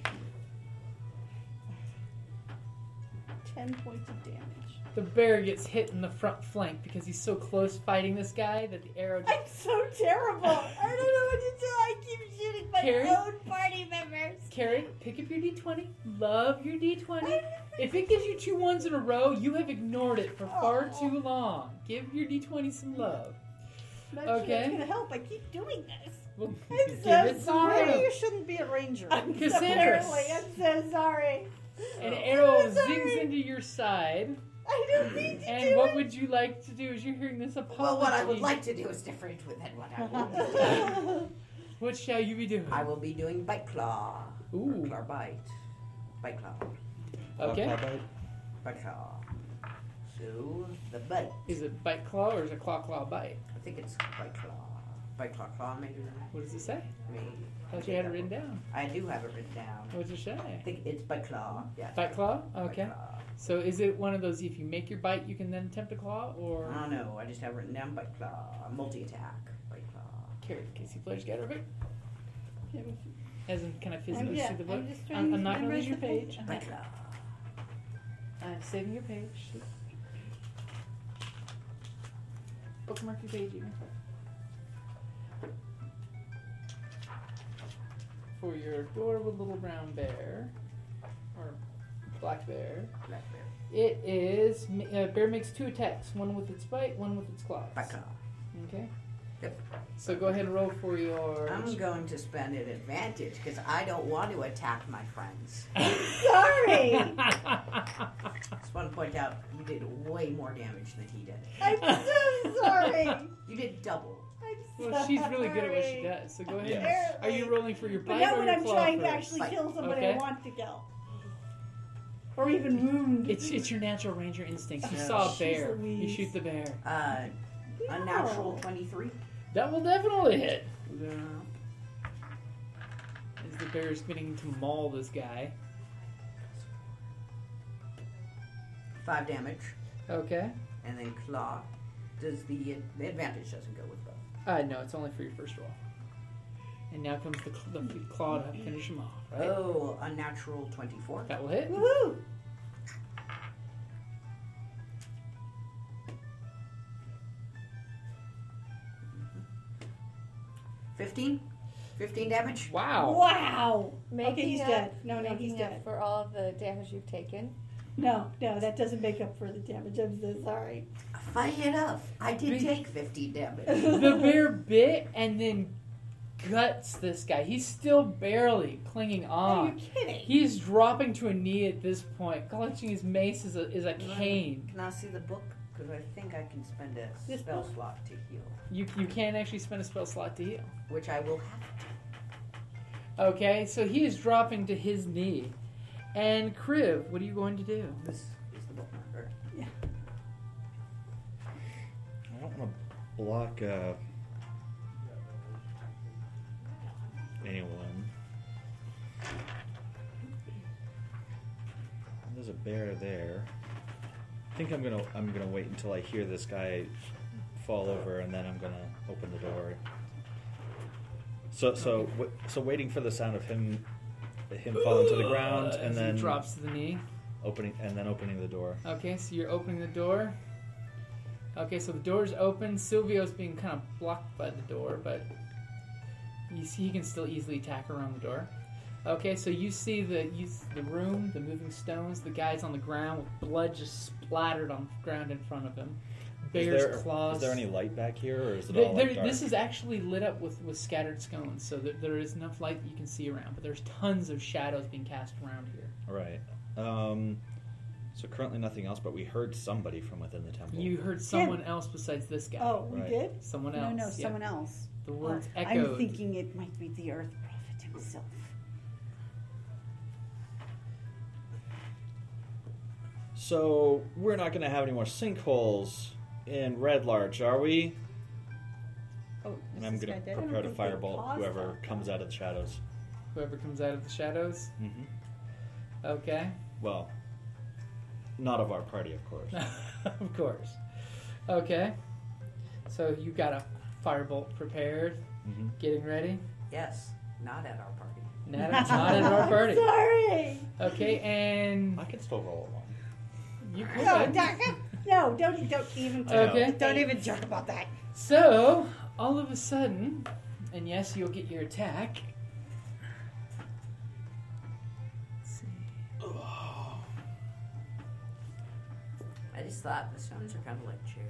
Ten points of damage. The bear gets hit in the front flank because he's so close fighting this guy that the arrow just... I'm so terrible. I don't know what to do. I keep shooting my Carrie? own party members. Carrie, pick up your d twenty. Love your d twenty. If it gives you two ones in a row, you have ignored it for far Oh. too long. Give your d twenty some love. I'm not sure Okay. it's gonna help. I keep doing this. Well, I'm give so it some sorry. love. You shouldn't be a ranger. I'm so Cassandra. apparently, I'm so sorry. An arrow I'm sorry. zings into your side. I don't need to And do what it. would you like to do as you're hearing this apology? Well, what I would like to do is different than what I will do. What shall you be doing? I will be doing bite claw. Ooh. Or claw bite. Bite claw. Okay. Claw bite? Bite claw. So, the bite. Is it bite claw or is it claw claw bite? I think it's bite claw. Bite claw claw, maybe. What does it say? Maybe. I thought you had it written down. I do have it written down. What does it say? I think it's bite claw. Yeah. Bite claw? Bite Okay. claw. So is it one of those if you make your bite you can then attempt a claw or I don't know. I just have it written down bite claw. Multi attack. Bite claw. Carrie, Casey players get it? As in can I physically I'm- yeah, see the book? I'm just trying I'm, to I'm not gonna memorize lose your the page. page. Bite claw. I'm saving your page. Bookmark your page even. For your adorable little brown bear, or black bear, Black bear. it is, uh, bear makes two attacks, one with its bite, one with its claws. Bite claw. Okay? Yep. So go ahead and roll for your... I'm going to spend an advantage because I don't want to attack my friends. Sorry. Just want to point out you did way more damage than he did. I'm so sorry. You did double. I'm Well, she's really good at what she sorry. does. So go ahead. Yes. Are you rolling for your But bite not or when your I'm claw trying to first? actually Bite. kill somebody Okay. I want to kill. Or even wound. It's it's your natural ranger instincts. You Yeah. saw a Jeez bear. You Louise. shoot the bear. Uh, No. unnatural twenty-three. That will definitely hit. Yeah. As the bear is beginning to maul this guy. Five damage. Okay. And then claw. Does the, the advantage doesn't go with both? Uh, no, it's only for your first roll. And now comes the, cl- the claw to finish him off, right? Oh, unnatural twenty-four. That will hit. Woohoo! Fifteen. Fifteen damage. Wow. Wow! Making Okay, he's up, dead. No, no, making he's up dead. for all the damage you've taken. No, no, that doesn't make up for the damage. I'm so sorry. Funny enough, I did Big- take fifteen damage. The bear bit and then guts this guy. He's still barely clinging Are on. you kidding? He's dropping to a knee at this point, clutching his mace as a, as a cane. Can I see the book? Because I think I can spend a This spell book? slot to heal, You you can actually spend a spell slot to heal. which I will have to. Okay, so he is dropping to his knee. And Kriv, what are you going to do? This is the bookmarker. I don't want to block uh, anyone. There's a bear there. I think I'm gonna I'm gonna wait until I hear this guy fall over, and then I'm gonna open the door. So so w- so waiting for the sound of him him falling to the ground, Uh, and as then he drops to the knee. opening and then opening the door. Okay, so you're opening the door. Okay, so the door's open. Silvio's being kind of blocked by the door, but you see he can still easily attack around the door. Okay, so you see the you, s- the room, the moving stones, the guy's on the ground with blood just splattered on the ground in front of him. Is Bear's there, claws. is there any light back here, or is it There- all like there- dark? this is actually lit up with, with scattered scones, so there, there is enough light that you can see around. But there's tons of shadows being cast around here. Right. Um, so currently nothing else, but we heard somebody from within the temple. You heard someone else besides this guy. Oh, we Right. did? Someone No, else. no, yeah. someone else. The words Oh, echoed. I'm thinking it might be the Earth Prophet himself. So we're not going to have any more sinkholes in Red Larch, are we? Oh, And is I'm this going guy to dead? prepare to think they firebolt paused whoever that. comes out of the shadows. Whoever comes out of the shadows. Mm-hmm. Okay. Well, not of our party, of course. Of course. Okay. So you got a Firebolt prepared, Mm-hmm. getting ready. Yes, not at our party. Not, not at our party. Sorry. Okay, and I can still roll a one. you No, could. don't, no, don't, don't even. I know. Okay. Don't even joke about that. So, all of a sudden, and yes, you'll get your attack. Let's see. I just thought the stones are kind of like chairs.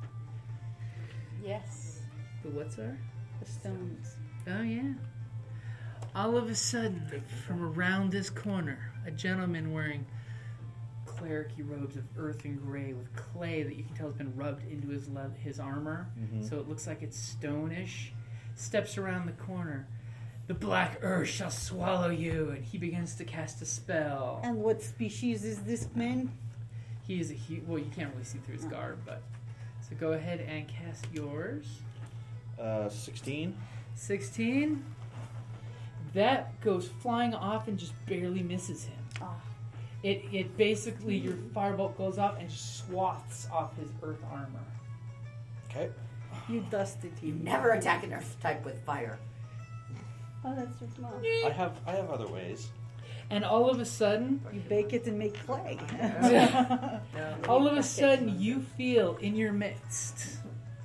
Yes. The what's are? The stones. Oh, yeah. All of a sudden, from around this corner, a gentleman wearing clericy robes of earth and gray with clay that you can tell has been rubbed into his le- his armor, Mhm. so it looks like it's stonish, steps around the corner. The black earth shall swallow you, and he begins to cast a spell. And what species is this man? He is a huge. Well, you can't really see through his garb, but so go ahead and cast yours. Uh, sixteen. Sixteen. That goes flying off and just barely misses him. Oh. It it basically your firebolt goes off and just swaths off his earth armor. Okay. You dusted You him. never attack an earth type with fire. Oh, that's your mom. I have I have other ways. And all of a sudden, You bake it and make clay. No, all of a sudden, you feel in your midst,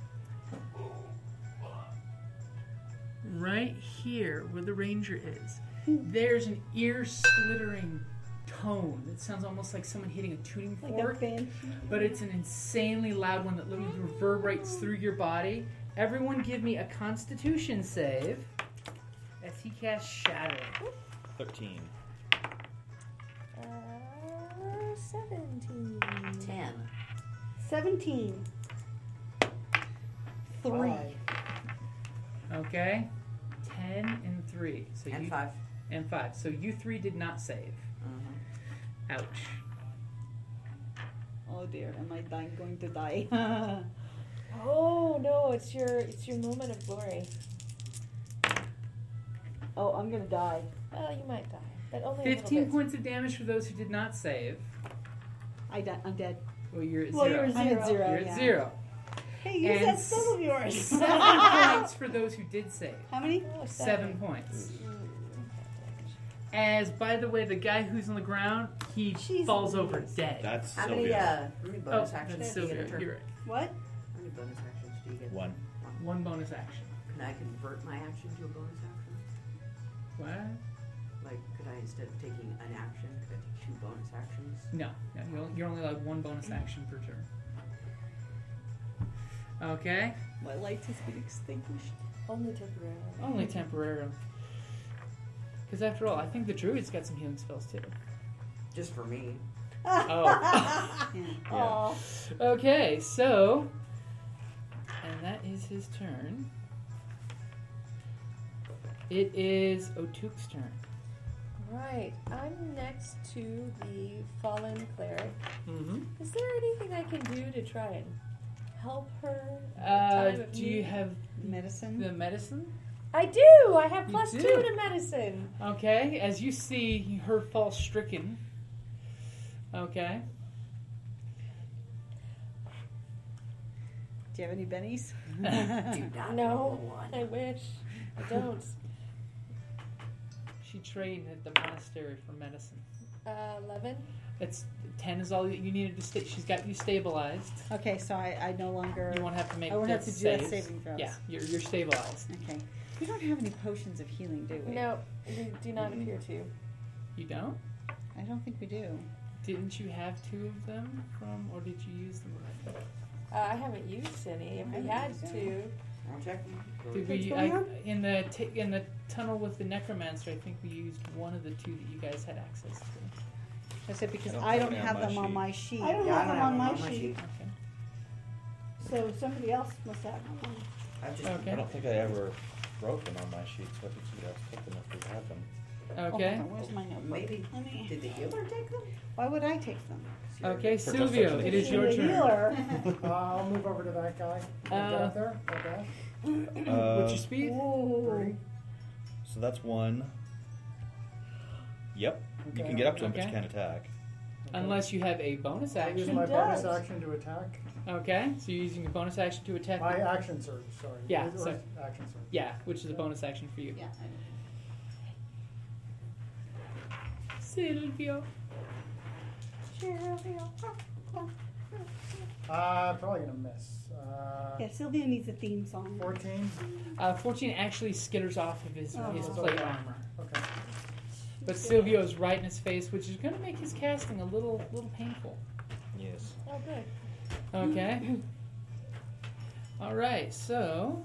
right here where the ranger is, there's an ear-splittering tone that sounds almost like someone hitting a tuning Like a fork, band. but it's an insanely loud one that literally reverberates through your body. Everyone give me a Constitution save as he casts Shatter. Thirteen. Uh, seventeen. Ten. Seventeen. Three. Okay? Ten and three. So And you, five. And five. So you three did not save. Mhm. Ouch. Oh dear, am I dying, going to die? Oh no, it's your it's your moment of glory. Oh, I'm gonna die. Well, you might die, but only a Fifteen little bit. points of damage for those who did not save. I di- I'm dead. Well, you're at Well, zero. you're I'm zero. at zero. You're at yeah. zero. Hey, use And that spell of yours. Seven points for those who did save. How many? Oh, Seven points. As, by the way, the guy who's on the ground, he Jesus. falls over dead. That's How many, Sylvia. uh, how many oh, bonus actions that's do you Sylvia. get a turn? You're right. What? How many bonus actions do you get? One. One bonus action. Can I convert my action to a bonus action? What? Like, could I, instead of taking an action, could I take two bonus actions? No, no you're only- you're only allowed one bonus action per turn. Okay? My light has been extinguished. Only temporarily. Only temporarily. Because after all, I think the druid's got some healing spells too. Just for me. Oh. Yeah. Aw. Okay, so. And that is his turn. It is Otuk's turn. Right, I'm next to the fallen cleric. Mm-hmm. Is there anything I can do to try and help her? at the Uh, time of do you need? have Medicine? the medicine? I do. I have You plus do. two to medicine. Okay, as you see her fall stricken. Okay. Do you have any bennies? Do not No, roll a one. I wish. I don't. She trained at the monastery for medicine. Uh, Eleven. It's ten is all that you needed to stay. She's got you stabilized. Okay, so I, I no longer. You won't have to make I won't have death to do that saves. saving throws. Yeah, you're, you're stabilized. Okay. We don't have any potions of healing, do we? No, we do not Mm-hmm. appear to. You don't? I don't think we do. Didn't you have two of them from, or did you use them already? Uh, I haven't used any. If I we haven't had used to, any. I'll check. Did What's we? going I, on? in the t- in the tunnel with the necromancer, I think we used one of the two that you guys had access to. I said because I don't I have don't any on have my them on sheet. my sheet. I don't Yeah, I have don't them have on them my on my sheet, sheet. Okay. so somebody else must have them. I've just, Okay. I don't think I ever wrote them on my sheet, so I think you guys took them if we had them. Okay. Oh, where's my notebook? maybe. Let me- Did the healer take them? Why would I take them? Okay, For Silvio, justification. it is your The turn. healer. Uh, I'll move over to that guy. I'll Uh, get up there. Okay. Uh, What's your speed? Ooh. So that's one. Yep. You Okay. can get up to him, but Okay. you can't attack. Unless you have a bonus I use action. my He bonus does. action to attack. Okay, so you're using a bonus action to attack. My action surge, sorry. Yeah, Or so- action surge. Yeah, which is a bonus action for you. Yeah. Silvio. Uh, probably gonna miss. Uh, Yeah, Sylvia needs a theme song. fourteen. Uh, fourteen actually skitters off of his, Oh. his It's plate okay. armor. Okay. But Silvio's right in his face, which is going to make his casting a little little painful. Yes. Oh, good. Okay. All right, so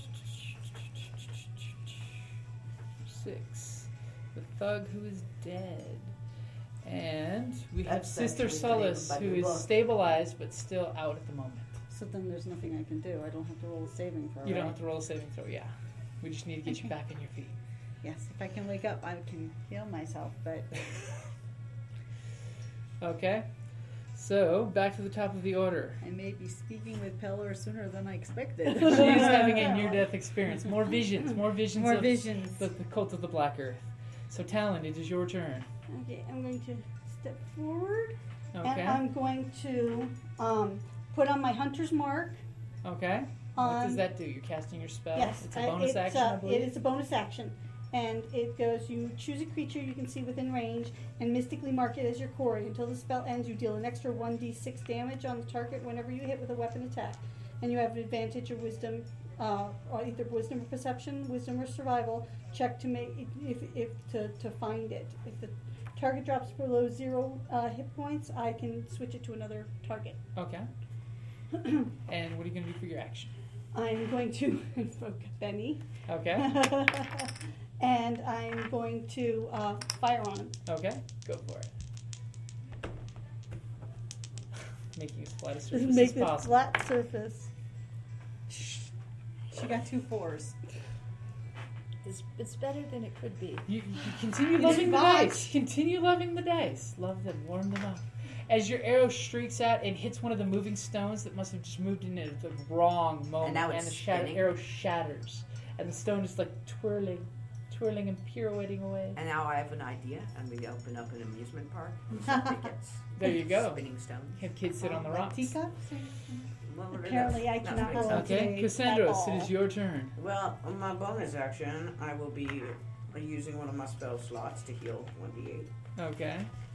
six, the thug who is dead, and we have That's Sister actually the Solace, name of who my is book. stabilized but still out at the moment. So then there's nothing I can do. I don't have to roll a saving throw. You don't right? have to roll a saving throw. Yeah, we just need to get you Okay. back on your feet. Yes, if I can wake up, I can heal myself. But Okay. So back to the top of the order. I may be speaking with Pelor sooner than I expected. She's having a near-death experience. More visions. More visions. More of visions. The, the cult of the Black Earth. So Talon, it is your turn. Okay, I'm going to step forward. Okay. And I'm going to um, put on my hunter's mark. Okay. What does Um, that do? You're casting your spell. Yes, It's a I- bonus it's, action, uh, I believe. It is a bonus action. And it goes, you choose a creature you can see within range and mystically mark it as your quarry. Until the spell ends, you deal an extra one d six damage on the target whenever you hit with a weapon attack. And you have an advantage or wisdom, uh, or either wisdom or perception, wisdom or survival, check to make if, if to, to find it. If the target drops below zero uh, hit points, I can switch it to another target. Okay. And what are you going to do for your action? I'm going to invoke Benny. Okay. And I'm going to uh, fire on him. Okay. Go for it. Making as flat a Just surface make as this possible. flat surface. She got two fours. It's, it's better than it could be. You, you continue loving the dice. Continue loving the dice. Love them. Warm them up. As your arrow streaks out and hits one of the moving stones that must have just moved in at the wrong moment, And now it's the shatter- spinning? arrow shatters, and the stone is like twirling, twirling and pirouetting away. And now I have an idea, and we open up an amusement park and sell tickets. There you go. Spinning stones. Have kids sit on the Like rocks. teacups? Well, it Apparently is. I No, cannot it roll. makes sense. Okay, Today Cassandra, at all. it is your turn. Well, on my bonus action, I will be using one of my spell slots to heal one d eight. Okay.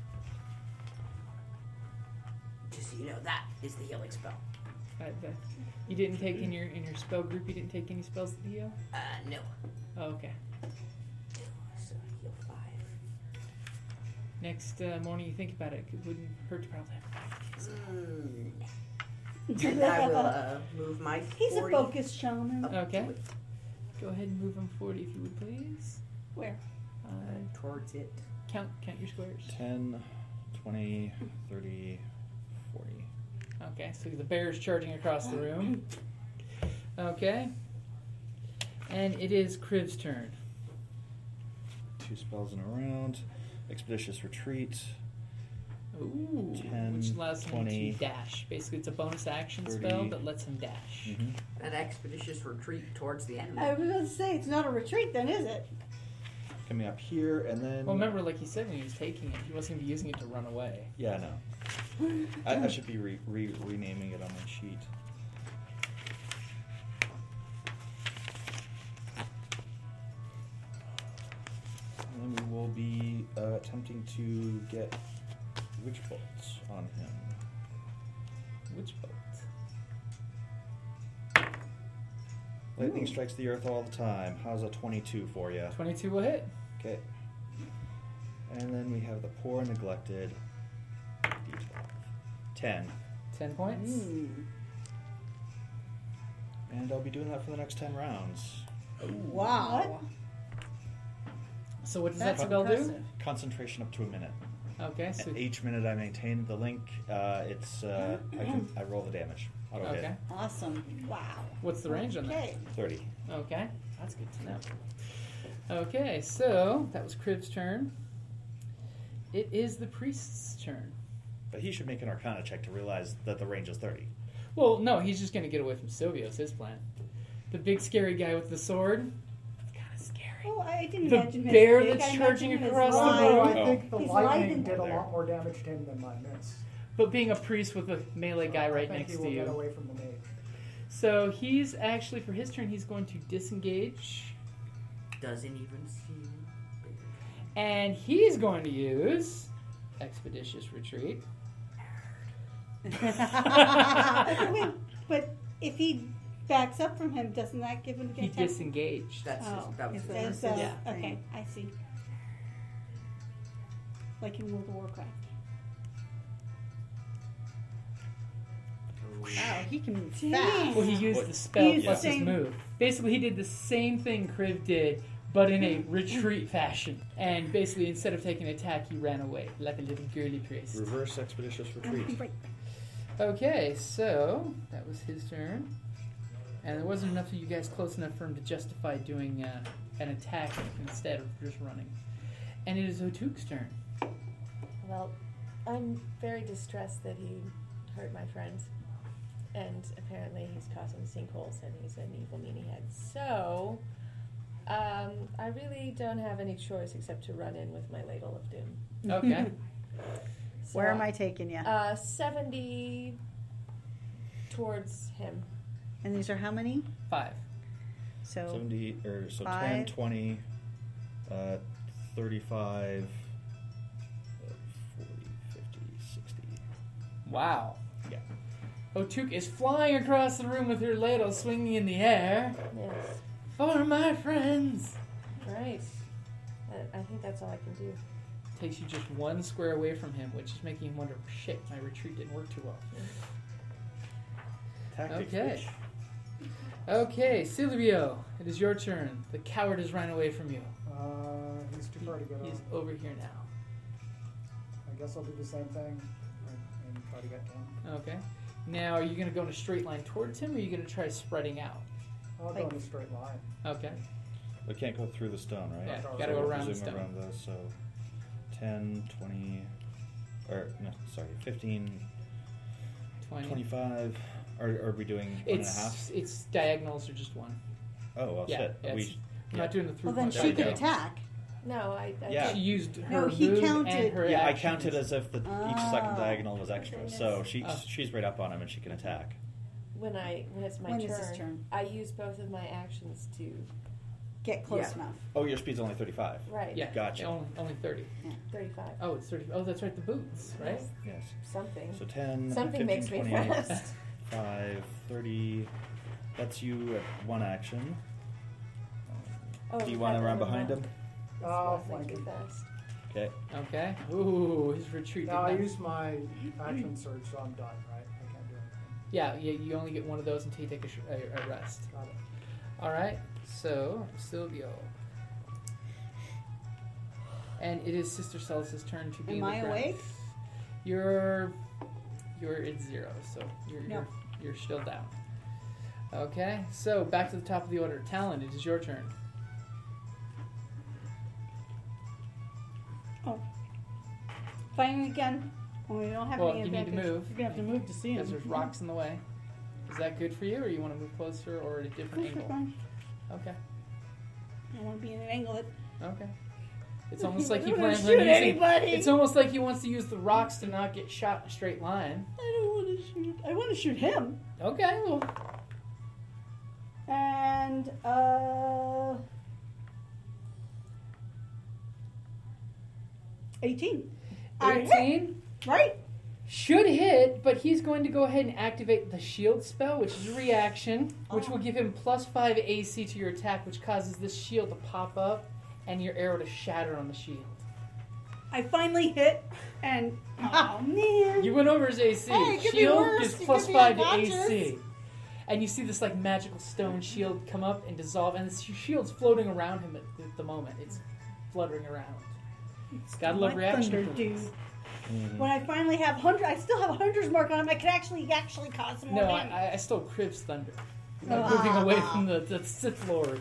Just so you know, that is the healing spell. I, that, you didn't take in your in your spell group. You didn't take any spells to heal. Uh, no. Oh, okay. So heal five. Next uh, morning, you think about it. It wouldn't hurt to probably have five kids. Mm. And I will uh, move my He's a forty focused shaman. up Okay. to it, Go ahead and move them forty if you would, please. Where? Uh, towards it. count count your squares. ten, twenty, thirty, forty. Okay, so the bear is charging across the room. Okay. And it is Kriv's turn. Two spells in a round. Expeditious Retreat. Ooh, ten, which allows him twenty, to dash. Basically, it's a bonus action thirty. spell that lets him dash. Mm-hmm. An expeditious retreat towards the enemy. I was going to say, it's not a retreat then, is it? Coming up here, and then... Well, remember, like he said when he was taking it, he wasn't going to be using it to run away. Yeah, no. I, I should be re, re, renaming it on my sheet. And then we will be uh, attempting to get Witch Bolts on him. Which boat? Lightning strikes the earth all the time. How's a twenty-two for you? twenty-two will hit. Okay. And then we have the poor neglected D twelve. ten. ten points. Mm. And I'll be doing that for the next ten rounds. Wow. So what does That's that spell impressive. Concentration up to a minute. do? Okay, so And each minute I maintain the link, uh, it's uh, I can I roll the damage. Auto okay. hit. Awesome. Wow. What's the range on that? Okay. thirty. Okay, that's good to know. Okay, so that was Kriv's turn. It is the priest's turn. But he should make an Arcana check to realize that the range is thirty. Well, no, he's just going to get away from Silvio. It's his plan. The big scary guy with the sword. It's kind of scary. Oh, I didn't The imagine him bear as big. that's I charging imagined him across as the lithe. room? I Oh. think the He's lightning lightning did a there. lot more damage to him than my miss. But being a priest with a melee guy I right think next he to will you. get away from the mage. So he's actually, for his turn, he's going to disengage. Doesn't even seem big. And he's going to use Expeditious Retreat. Wait, but if he backs up from him, doesn't that give him He an attack? disengaged. That's Oh, just, that was is his that- first. So, Yeah. okay, I see. Like in World of Warcraft. Wow, he can move Dang. fast. Well, he used What? the spell He used plus the his same- move. Basically, he did the same thing Kriv did, but in a retreat fashion. And basically, instead of taking an attack, he ran away like a little girly priest. Reverse expeditious retreat. Right. Okay, so that was his turn. And there wasn't enough of you guys close enough for him to justify doing uh, an attack instead of just running. And it is Otuk's turn. Well, I'm very distressed that he hurt my friend. And apparently he's causing sinkholes and he's an evil meanie head. So, um, I really don't have any choice except to run in with my ladle of doom. Okay. So, Where am I taking you? Uh, seventy towards him. And these are how many? Five. So seventy, or so Five. ten, twenty, uh, thirty-five, uh, forty, fifty, sixty. Wow. Yeah. Otuk is flying across the room with her ladle swinging in the air. Yes. For my friends. Right. I, I think that's all I can do. Takes you just one square away from him, which is making him wonder, shit, my retreat didn't work too well. Tactics, Okay. bitch. Okay, Silvio, it is your turn. The coward has run away from you. Uh, he's too far to get He's on. over here now. I guess I'll do the same thing and, and try to get to him. Okay. Now, are you going to go in a straight line towards him, or are you going to try spreading out? I'll Like- go in a straight line. Okay. We can't go through the stone, right? Yeah, So got to go we'll around the presume stone. around those, so ten, twenty, or no, sorry, fifteen, twenty. twenty-five. Or are we doing one and a It's half? it's diagonals or just one. Oh, well, yeah, shit. yeah, we, it's- I'm not doing the through well, then one. she There we could go. attack. No, I. I Yeah. She used her No, he move counted- and her yeah, I actions. counted as if the, each second Ah. diagonal was extra. So she, Oh. she's right up on him and she can attack. When I when it's my When is turn, his turn? I use both of my actions to Get close Yeah. enough. Oh, your speed's only thirty-five. right. Yeah, Gotcha. Only, only thirty. Thirty-five. Oh, it's thirty. Oh, that's right. The boots, right? Yes. Yes. Something. So ten, Something fifteen, makes me twenty, fast. five, thirty. That's you at one action. Oh, Do you you want to have run that behind in him? That's I'll what flank makes me him. fast. Okay. Okay. Ooh, his retreat. Now I did not- use my action surge, so I'm done, right? I can't do anything. Yeah, yeah. You only get one of those until you take a, sh- a, a rest. Got it. All right. So Silvio, and it is Sister Celis's turn to be. Am in the I front. awake? You're you're at zero, so you're No. you're, you're still down. Okay. So back to the top of the order. Talon, it is your turn. Firing again. Well, we don't have Well, any you need to advantage. move You're gonna have to move to see him. because there's rocks in the way. Is that good for you, or you want to move closer, or at a different That's angle? fine. Okay. I want to be in an angle that. Okay. It's almost like I he don't wanna plans on shoot using. anybody. It's almost like he wants to use the rocks to not get shot in a straight line. I don't want to shoot. I want to shoot him. Okay. Well, And uh, eighteen. I hit, eighteen right? should hit, but he's going to go ahead and activate the shield spell, which is a reaction, which will give him plus five A C to your attack, which causes this shield to pop up and your arrow to shatter on the shield. I finally hit, and oh man! You went over his A C. Hey, it could be shield worse. gives It plus could be five to A unconscious. C. And you see this like magical stone shield come up and dissolve, and the shield's floating around him at the, the moment. It's fluttering around. Gotta love My reaction thunder, points. dude. Mhm. When I finally have hundred, I still have a hunter's mark on him. I could actually actually cause some more No, damage. I, I still Crib's thunder. I'm Ah. moving away from the, the Sith Lord.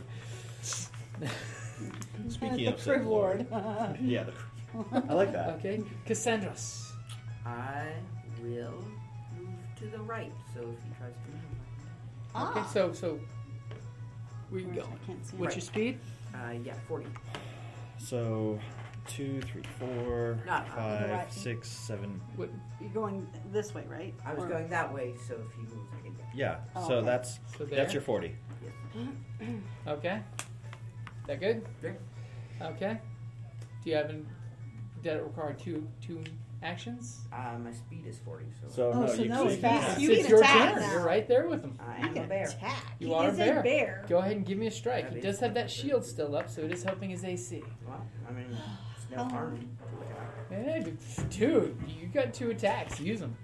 Speaking the of Sith Kriv Lord. Yeah, the Kriv. I like that. Okay, Cassandros. I will move to the right, so if he tries to move. Okay, so so Where you Where's- going? I can't see. What's Right. your speed? Uh, yeah, forty. So, two, three, four, Not- five, Right. six, seven. What? You're going this way, right? I was Or- going that way, so if he moves, I can get. Yeah. Oh, so okay. that's So there? that's your forty. Okay. That good? Yeah. Okay. Do you have an? Did it require two two actions? Uh, my speed is forty, so. So Oh, no, so you no, can it's fast. yeah. You it's can your attack turn. now. You're right there with him. I You am can a bear. attack. You he are is a bear. a bear. Go ahead and give me a strike. That He is does have that good. shield still up, so it is helping his A C. Well, I mean, it's no How harm long? to attack. Hey, but- dude, you got two attacks. Use them.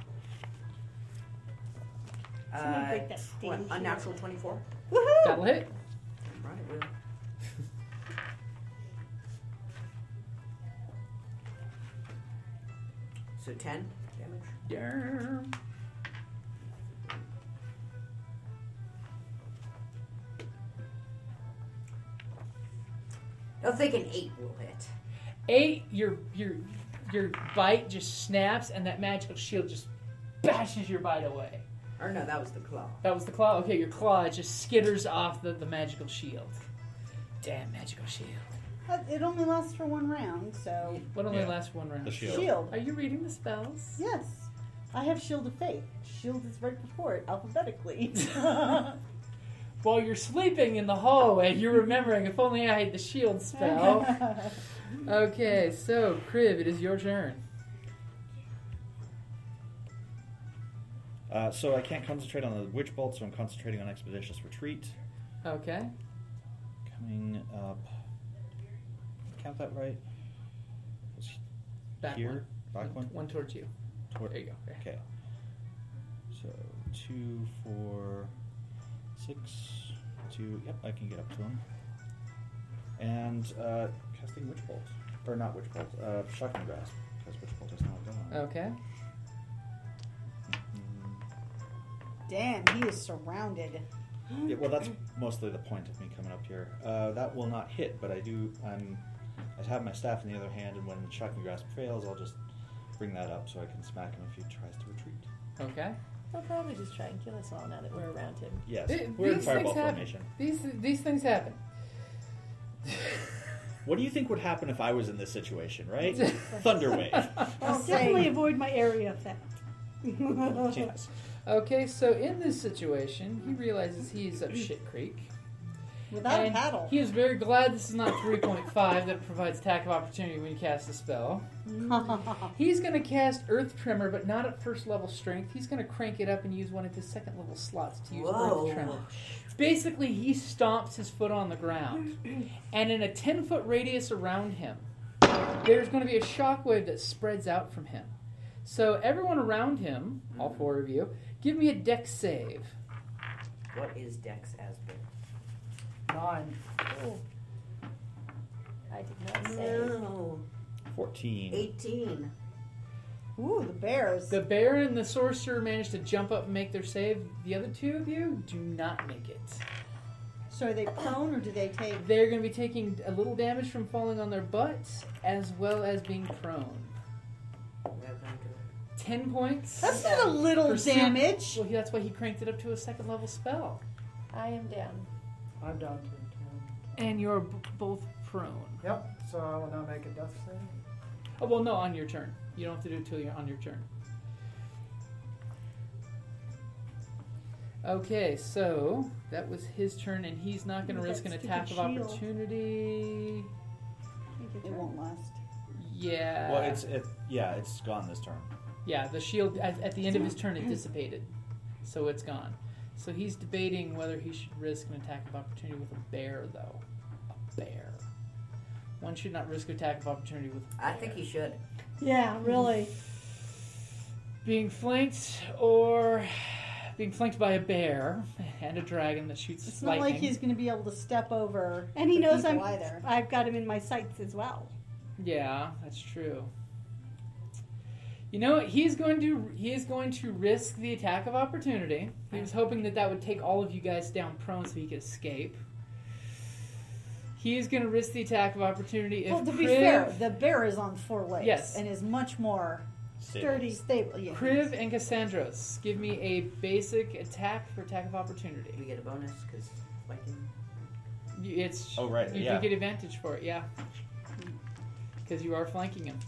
Someone Uh, break that tw- stain unnatural twenty-four. Woohoo! That'll hit. Right, it will. So ten damage. Damn. I think an eight will hit. Eight, your your your bite just snaps, and that magical shield just bashes your bite away. Or no, that was the claw. That was the claw. Okay, your claw just skitters off the, the magical shield. Damn magical shield. Uh, It only lasts for one round, so What only Yeah. lasts one round? The shield. shield. Are you reading the spells? Yes, I have Shield of Faith. Shield is right before it alphabetically. While you're sleeping in the hallway, you're remembering, if only I had the shield spell. Okay, so, Crib, it is your turn. Uh, so I can't concentrate on the witch bolt, so I'm concentrating on expeditious retreat. Okay. Coming up. Count that right? It's Back here, one. back one. One towards you. Toward- There you go. Okay. Okay. So two, four, six, two. Yep, I can get up to him. And uh, casting witch bolt, or not witch bolt, uh, shocking grasp, because witch bolt is not gone. Okay. Damn, he is surrounded. Yeah, well, that's mostly the point of me coming up here. Uh, that will not hit, but I do. I'm. I have my staff in the other hand, and when shocking grasp fails, I'll just bring that up so I can smack him if he tries to retreat. Okay. He'll probably just try and kill us all now that we're around him. Yes, Th- we're in these fireball things happen. formation. These these things happen. What do you think would happen if I was in this situation? Right? Thunderwave. I'll definitely avoid my area effect. Yes. Okay, so in this situation, he realizes he's up shit creek. Without a and paddle. he is very glad this is not three point five that provides attack of opportunity when you cast a spell. He's going to cast Earth Tremor, but not at first level strength. He's going to crank it up and use one of his second level slots to use Whoa. Earth Tremor. Basically, he stomps his foot on the ground, and in a ten foot radius around him, there's going to be a shockwave that spreads out from him. So everyone around him, all four of you, give me a dex save. What is Dex as been? Nine. Oh. I did not say. No. Fourteen. eighteen. Ooh, the bears. The bear and the sorcerer managed to jump up and make their save. The other two of you do not make it. So are they prone or do they take? They're going to be taking a little damage from falling on their butts, as well as being prone. Ten points. That's not a little For su- damage. Well, that's why he cranked it up to a second level spell. I am down. I'm down to ten. And you're b- both prone. Yep, so I will now make a death save. Oh, well, no, on your turn. You don't have to do it till you're on your turn. Okay, so that was his turn, and he's not going to With risk that an attack of stupid shield. opportunity. It won't last. Yeah. Well, it's it. Yeah, it's gone this turn. Yeah, the shield, at, at the end of his turn, it dissipated. So it's gone. So he's debating whether he should risk an attack of opportunity with a bear, though. A bear. One should not risk attack of opportunity with a bear. I think he should. Yeah, really. Being flanked or being flanked by a bear and a dragon that shoots It's not lightning. like he's going to be able to step over. And he the knows I'm. people either. I've got him in my sights as well. Yeah, that's true. You know what? He's going to he is going to risk the attack of opportunity. He was hoping that that would take all of you guys down prone so he could escape. He is going to risk the attack of opportunity if Well, to be Kriv, fair, the bear is on four legs Yes. and is much more Stable. sturdy, stable. Yeah. Kriv and Cassandros, give me a basic attack for attack of opportunity. We get a bonus because flanking? You- It's Oh, right, You yeah. do get advantage for it, yeah, because you are flanking him.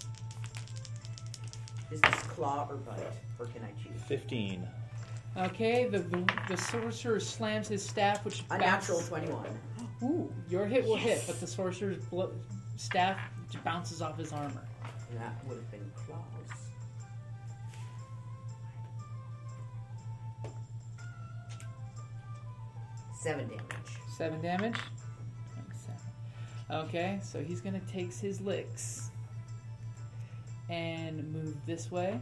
Is this claw or bite, or can I choose? Fifteen. Okay, the the, the sorcerer slams his staff, which A bounce- natural twenty-one. Ooh, your hit will hit, but the sorcerer's blo- staff bounces off his armor. That would have been claws. Seven damage. Seven damage. Okay, so he's gonna take his licks and move this way.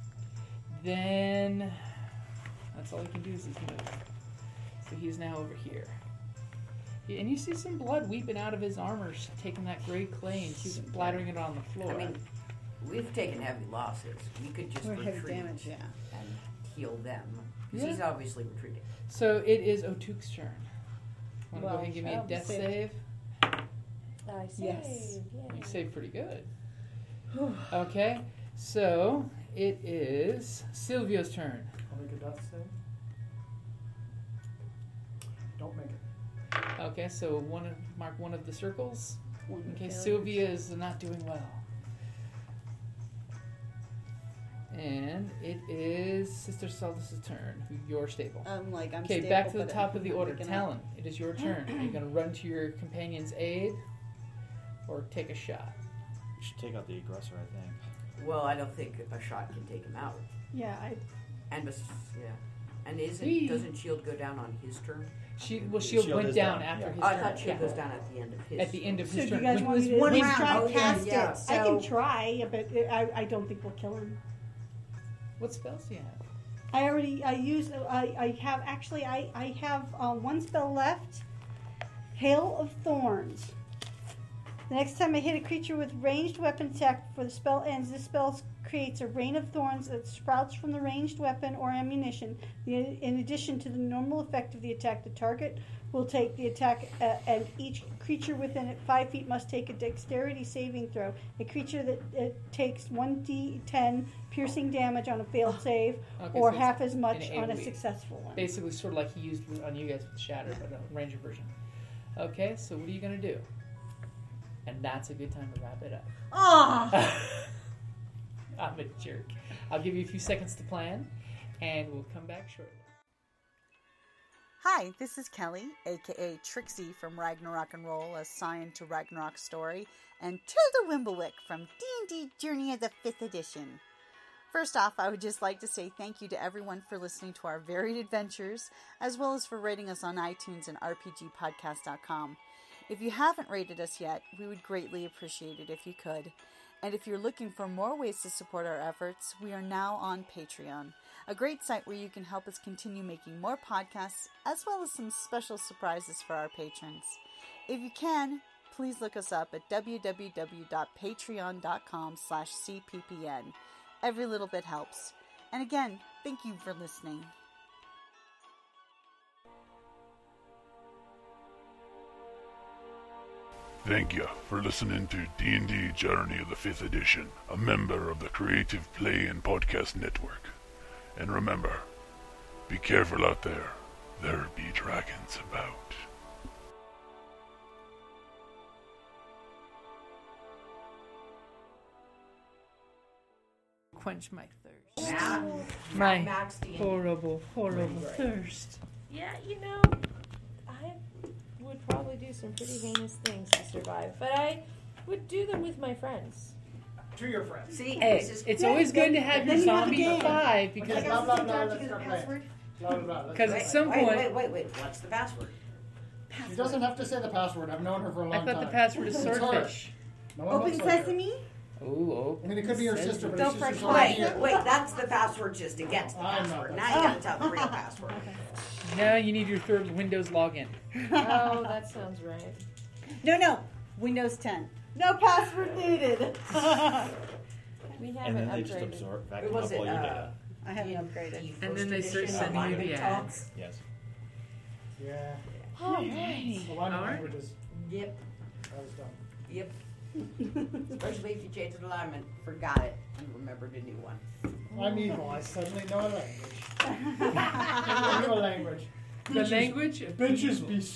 Then that's all he can do is his move. So he's now over here. Yeah, and you see some blood weeping out of his armor, taking that gray clay and splattering it on the floor. I mean, we've taken heavy losses. We could just Or retreat heavy damage, yeah. and heal them. Because Yeah. he's obviously retreating. So it is Otuk's turn. Want to Well, go ahead and give me a I'll death save. save? I saved. Yes. Yay. You saved pretty good. Okay, so it is Silvio's turn. I'll make a death save. Don't make it. Okay, so one of, mark one of the circles. One Okay, failure. Sylvia is not doing well. And it is Sister Saldus' turn, who you're stable. I'm like, I'm Okay, stable, back to the but top I'm of the not order. waking up. Talon, it is your turn. Are you going to run to your companion's aid or take a shot? You should take out the aggressor, I think. Well, I don't think a shot can take him out. Yeah, I, And bes- yeah. And isn't Whee! doesn't shield go down on his turn? She, well, shield, Shield went is down, down, after yeah. his Oh, I turn. thought shield Yeah. goes down at the end of his. At the end of so his do you turn. guys When- want me to one we round. try Oh, to yeah, cast yeah. it? I can So- try, but it, I, I don't think we'll kill him. What spells do you have? I already I used I, I have actually I I have um, one spell left. Hail of Thorns. The next time I hit a creature with ranged weapon attack before the spell ends, this spell creates a rain of thorns that sprouts from the ranged weapon or ammunition. The, in addition to the normal effect of the attack, the target will take the attack, uh, and each creature within it five feet must take a dexterity saving throw. A creature that uh, takes one d ten piercing damage on a failed save, Okay, or so half it's as much an on a AoE. successful one. Basically, sort of like he used with- on you guys with Shatter, but a ranger version. Okay, so what are you going to do? And that's a good time to wrap it up. Ah! I'm a jerk. I'll give you a few seconds to plan, and we'll come back shortly. Hi, this is Kelly, aka Trixie from Ragnarok and Roll, a Scion to Ragnarok story, and Tilda Wimblewick from D and D Journey of the fifth Edition. First off, I would just like to say thank you to everyone for listening to our varied adventures, as well as for rating us on iTunes and r p g podcast dot com. If you haven't rated us yet, we would greatly appreciate it if you could. And if you're looking for more ways to support our efforts, we are now on Patreon, a great site where you can help us continue making more podcasts, as well as some special surprises for our patrons. If you can, please look us up at w w w dot patreon dot com slash c p p n. Every little bit helps. And again, thank you for listening. Thank you for listening to D and D Journey of the fifth Edition, a member of the Creative Play and Podcast Network. And remember, be careful out there. There be dragons about. Quench my thirst. Now, My Max D and D. horrible, horrible Right. thirst. Yeah, you know, I would probably do some pretty heinous things to survive, but I would do them with my friends. To your friends. See, Hey, this is it's Yeah, always then- good to have then your you have a zombie game. five Okay, because blah, blah, blah, Sometimes let's you get a go play. password. Blah, blah, blah, let's Because go at play. some wait, point, wait, wait, wait. What's the password? She doesn't have to say the password. I've known her for a long I thought time. the password is It's her. swordfish. No one Open looks like her. sesame. Oh, I mean, it could be your Says sister, but Don't her sister's fresh not Wait, here. wait, that's the password just to get to the I know password. that. Now you gotta tell the real password. now you need your third Windows login. Oh, that sounds right. No, no. Windows ten. No password needed. We And haven't then they just upgraded. absorb, Who vacuum was up it? all your Uh, data. I haven't upgraded. And then they start Edition sending you of the Mind ads. Talks. Yes. Yeah. Alrighty. The line of Alright. languages. Yep, That was dumb. yep. Especially if you changed the alignment, forgot it, and remembered a new one. I'm evil. I suddenly know a language. I know a language. The language of Bitches evil. be s-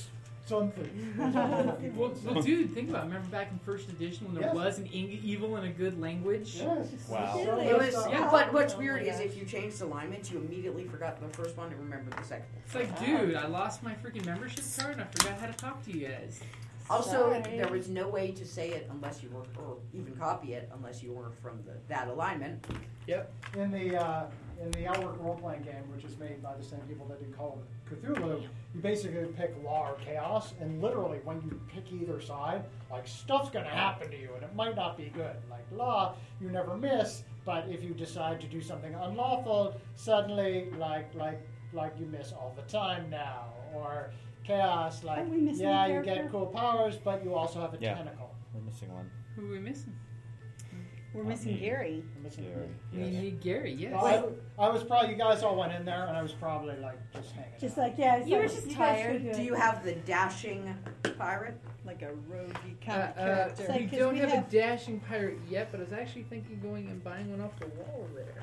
Something. Well, well, dude, think about it. Remember back in first edition when there Yes. was an ing- evil in a good language? Yes. Wow. So It was, that's, uh, yeah. but what's Oh weird my is gosh. if you changed alignments, you immediately forgot the first one and remembered the second one. It's like, dude, I lost my freaking membership card and I forgot how to talk to you guys. Also, Sorry. there was no way to say it unless you were, or even copy it unless you were from the, that alignment. Yep. In the uh, in the Outwork role-playing game, which is made by the same people that did Call of Cthulhu, you basically pick Law or Chaos, and literally when you pick either side, like stuff's gonna happen to you, and it might not be good. Like Law, you never miss, but if you decide to do something unlawful, suddenly like like like you miss all the time now, or Chaos, like Are we missing yeah, a you character? get cool powers, but you also have a Yeah. tentacle. We're missing one. Who are we missing? We're missing Gary. I'm missing Gary. We Yes. need Gary, yes. Well, I, I was probably, you guys all went in there, and I was probably like just hanging Just out. like, yeah. it's You were like, just guys tired. could do Do it. you have the dashing pirate? Like a roguey Uh, kind of uh, character. It's like- we 'cause don't we have, have- a dashing pirate yet, but I was actually thinking going and buying one off the wall there.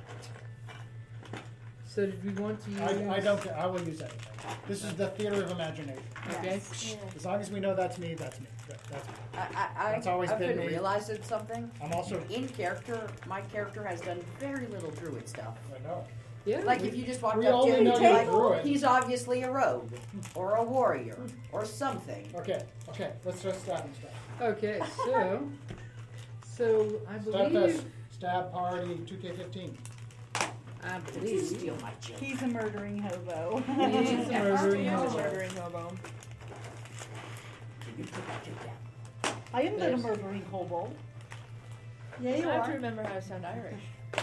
So did we want to use... I, I don't care. I will use anything. This is the theater of imagination. Okay. Yeah. As long as we know that's me, that's me. Good, that's me. I, I, That's always I've been been me. realizing something. I'm also. In character, my character has done very little druid stuff. I know. Yeah. Like if you just walked We up to only him, know you'd you're be like, druid. he's obviously a rogue, or a warrior, or something. Okay, okay. Let's just stab and stab. Okay, so... So, I Stab believe... test. Stab party two K fifteen. I Did you believe... steal my joke? He's a murdering hobo. He's a murdering He's a hobo. murdering hobo. You put that joke down. I am not a There's- murdering hobo. Yeah, I you have to are. remember how to sound Irish.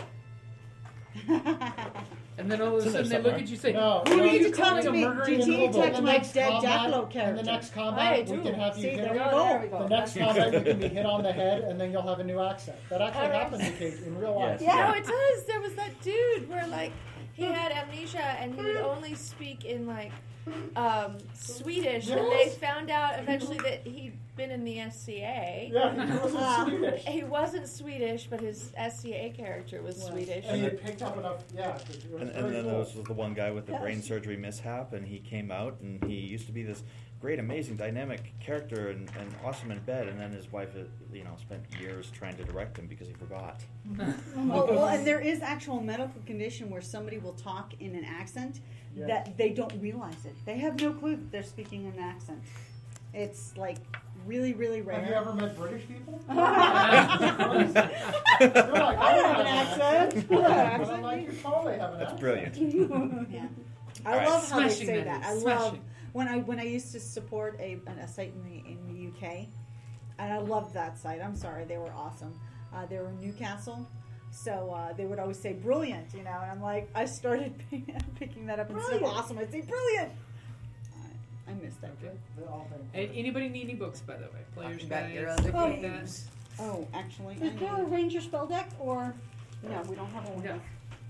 And then all of a It's in sudden there they look somewhere. at you and say, No, who no. are You you need to talk calling to a me. murdering Did you hobo? talk In to the my next dead combat- Jackalope In the character. next I combat, do. we can have you See, hit there we on go. There we go. The next combat, you can be hit on the head, and then you'll have a new accent. That actually Alright. happens in, case, in real life. Yes. No, it does. There was that dude where like he had amnesia and he would only speak in like um, Swedish, and they Yes. found out eventually that he'd been in the S C A. Yeah, he wasn't Ah. Swedish. He wasn't Swedish, but his S C A character was Swedish. And he had picked up enough, yeah. It was And, very and then cool. there was the one guy with the Yes. brain surgery mishap, and he came out, and he used to be this great, amazing, dynamic character and, and awesome in bed, and then his wife, uh, you know, spent years trying to direct him because he forgot. Well, well, and there is actual medical condition where somebody will talk in an accent Yeah. that they don't realize it. They have no clue that they're speaking in an accent. It's like really, really rare. Have you ever met British people? They're I like, I don't have an accent. I don't have an But I'm like, you totally have an That's accent. brilliant. Yeah. I All right. love how they Smashing say that that. is, I love smashing. when I when I used to support a, an- a site in the in the U K, and I loved that site. I'm sorry, they were awesome. Uh, they were in Newcastle, so uh, they would always say "brilliant," you know, and I'm like, I started picking that up instead of Brilliant. "awesome." I'd say "brilliant." I, I missed that. Okay. They all think- And anybody need any books, by the way? Player's Talking about guides, your stuff other like games. Oh, actually, Is I there a need- Ranger spell deck or no? We don't have one. No.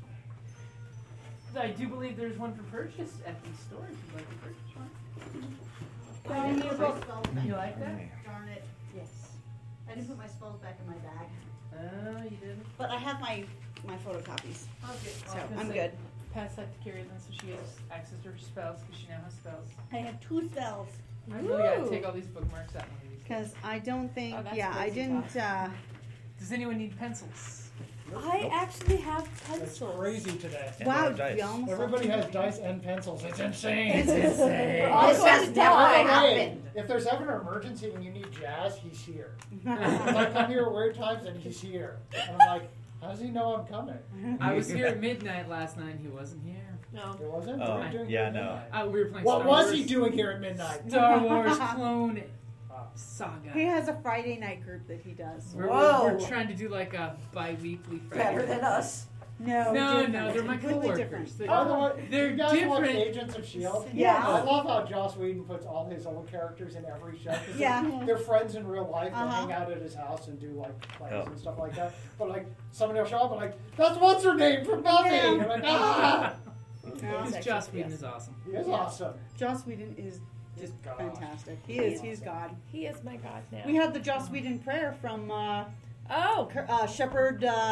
that. I do believe there's one for purchase at the store if you'd like to purchase one. I need a book. You like that? Darn it! Yes. I didn't put my spells back in my bag, Oh, you didn't? but I have my my photocopies, Okay. so I'm good. Pass that to Carrie then so she has access to her spells because she now has spells. I have two spells. I really gotta Ooh. take all these bookmarks out one of these days. Because I don't think, Oh, that's yeah, I crazy didn't. Uh, Does anyone need pencils? I actually have That's pencils. crazy today. And wow, no dice. you almost Everybody lost has me. dice and pencils. It's insane. It's insane. We're all This going has to never die. happened. If there's ever an emergency and you need Jazz, he's here. If I come here at weird times, and he's here. And I'm like, how does he know I'm coming? I was here at midnight last night and he wasn't here. No. He wasn't? Oh, What were you doing yeah, here no. at midnight? Uh, we were playing What Star was Wars. he doing here at midnight? Star Wars Clone Oh. Saga. He has a Friday night group that he does. We're, Whoa. we're, we're trying to do like a bi-weekly Friday. Better than us. No, No, different. no, they're my completely coworkers. different. They- By the way, They're you guys watch different. Agents of S H I E L D? Yeah. I love how Joss Whedon puts all his old characters in every show. 'Cause Yeah. They're, they're friends in real life. They Uh-huh. hang out at his house and do like plays Oh. and stuff like that. But like, somebody will show up and like, that's what's her name from Buffy. Yeah. And I'm like, ah! No, Because it's Joss actually- Whedon yes. is awesome. He is Yeah. awesome. Joss Whedon is He's just God. fantastic. He is. He's God. He is my god now. We had the Joss Whedon prayer from uh, oh, Cur- uh, Shepherd uh,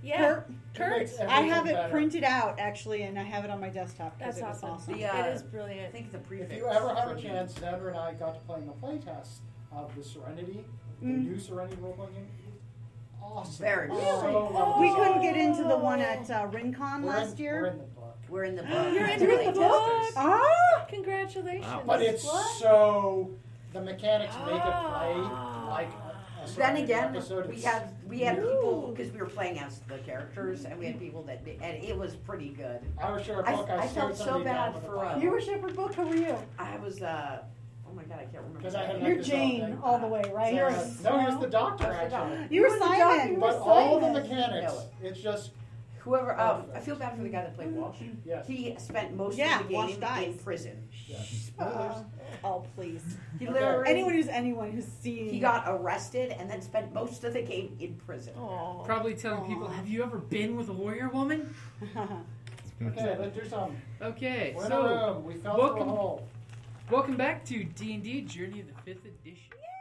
Yeah. Kurt, Kurt. Makes I have everything it better. printed out actually, and I have it on my desktop because That's it was awesome. awesome. The, uh, It is I brilliant. think the prefix. If you ever have for a the- chance, Xander and I got to play in the playtest of the Serenity, the Mm. new Serenity role-playing game. Awesome. Very So good. well Oh. We done. couldn't get into the one at uh, Rincon We're last in, year. We're in the book. We're in the book. You're in Really the book. testers. Ah! Congratulations. Wow. But it's What? so the mechanics make it play Ah. like a, a Then Serenity again, episode. we It's- had we had No. people because we were playing as the characters, and we had people that and it was pretty good. I was sure a I- book I, I stared felt so somebody down bad with a for, bottle. uh, You were Shepherd Book. Who were you? I was uh oh my god, I can't remember. Because I his had name. like You're this whole Jane thing. all the way, right? Sarah- You're no, he was the doctor I was the actually. doctor. You were You were the doctor, Simon. you But all the Simon. mechanics, No. it's just Whoever, um, I feel bad for the guy that played Walsh. yes. He spent most Yeah, of the Walsh game dies. in prison. yes. Uh, oh, please. He Okay. literally Anyone who's anyone who's seen. he got arrested and then spent most of the game in prison. Aw. Probably telling Aw. people, have you ever been with a warrior woman? Okay, let's do something. Okay, We're in a so room. We fell through a welcome- hole. welcome back to D and D Journey of the Fifth Edition.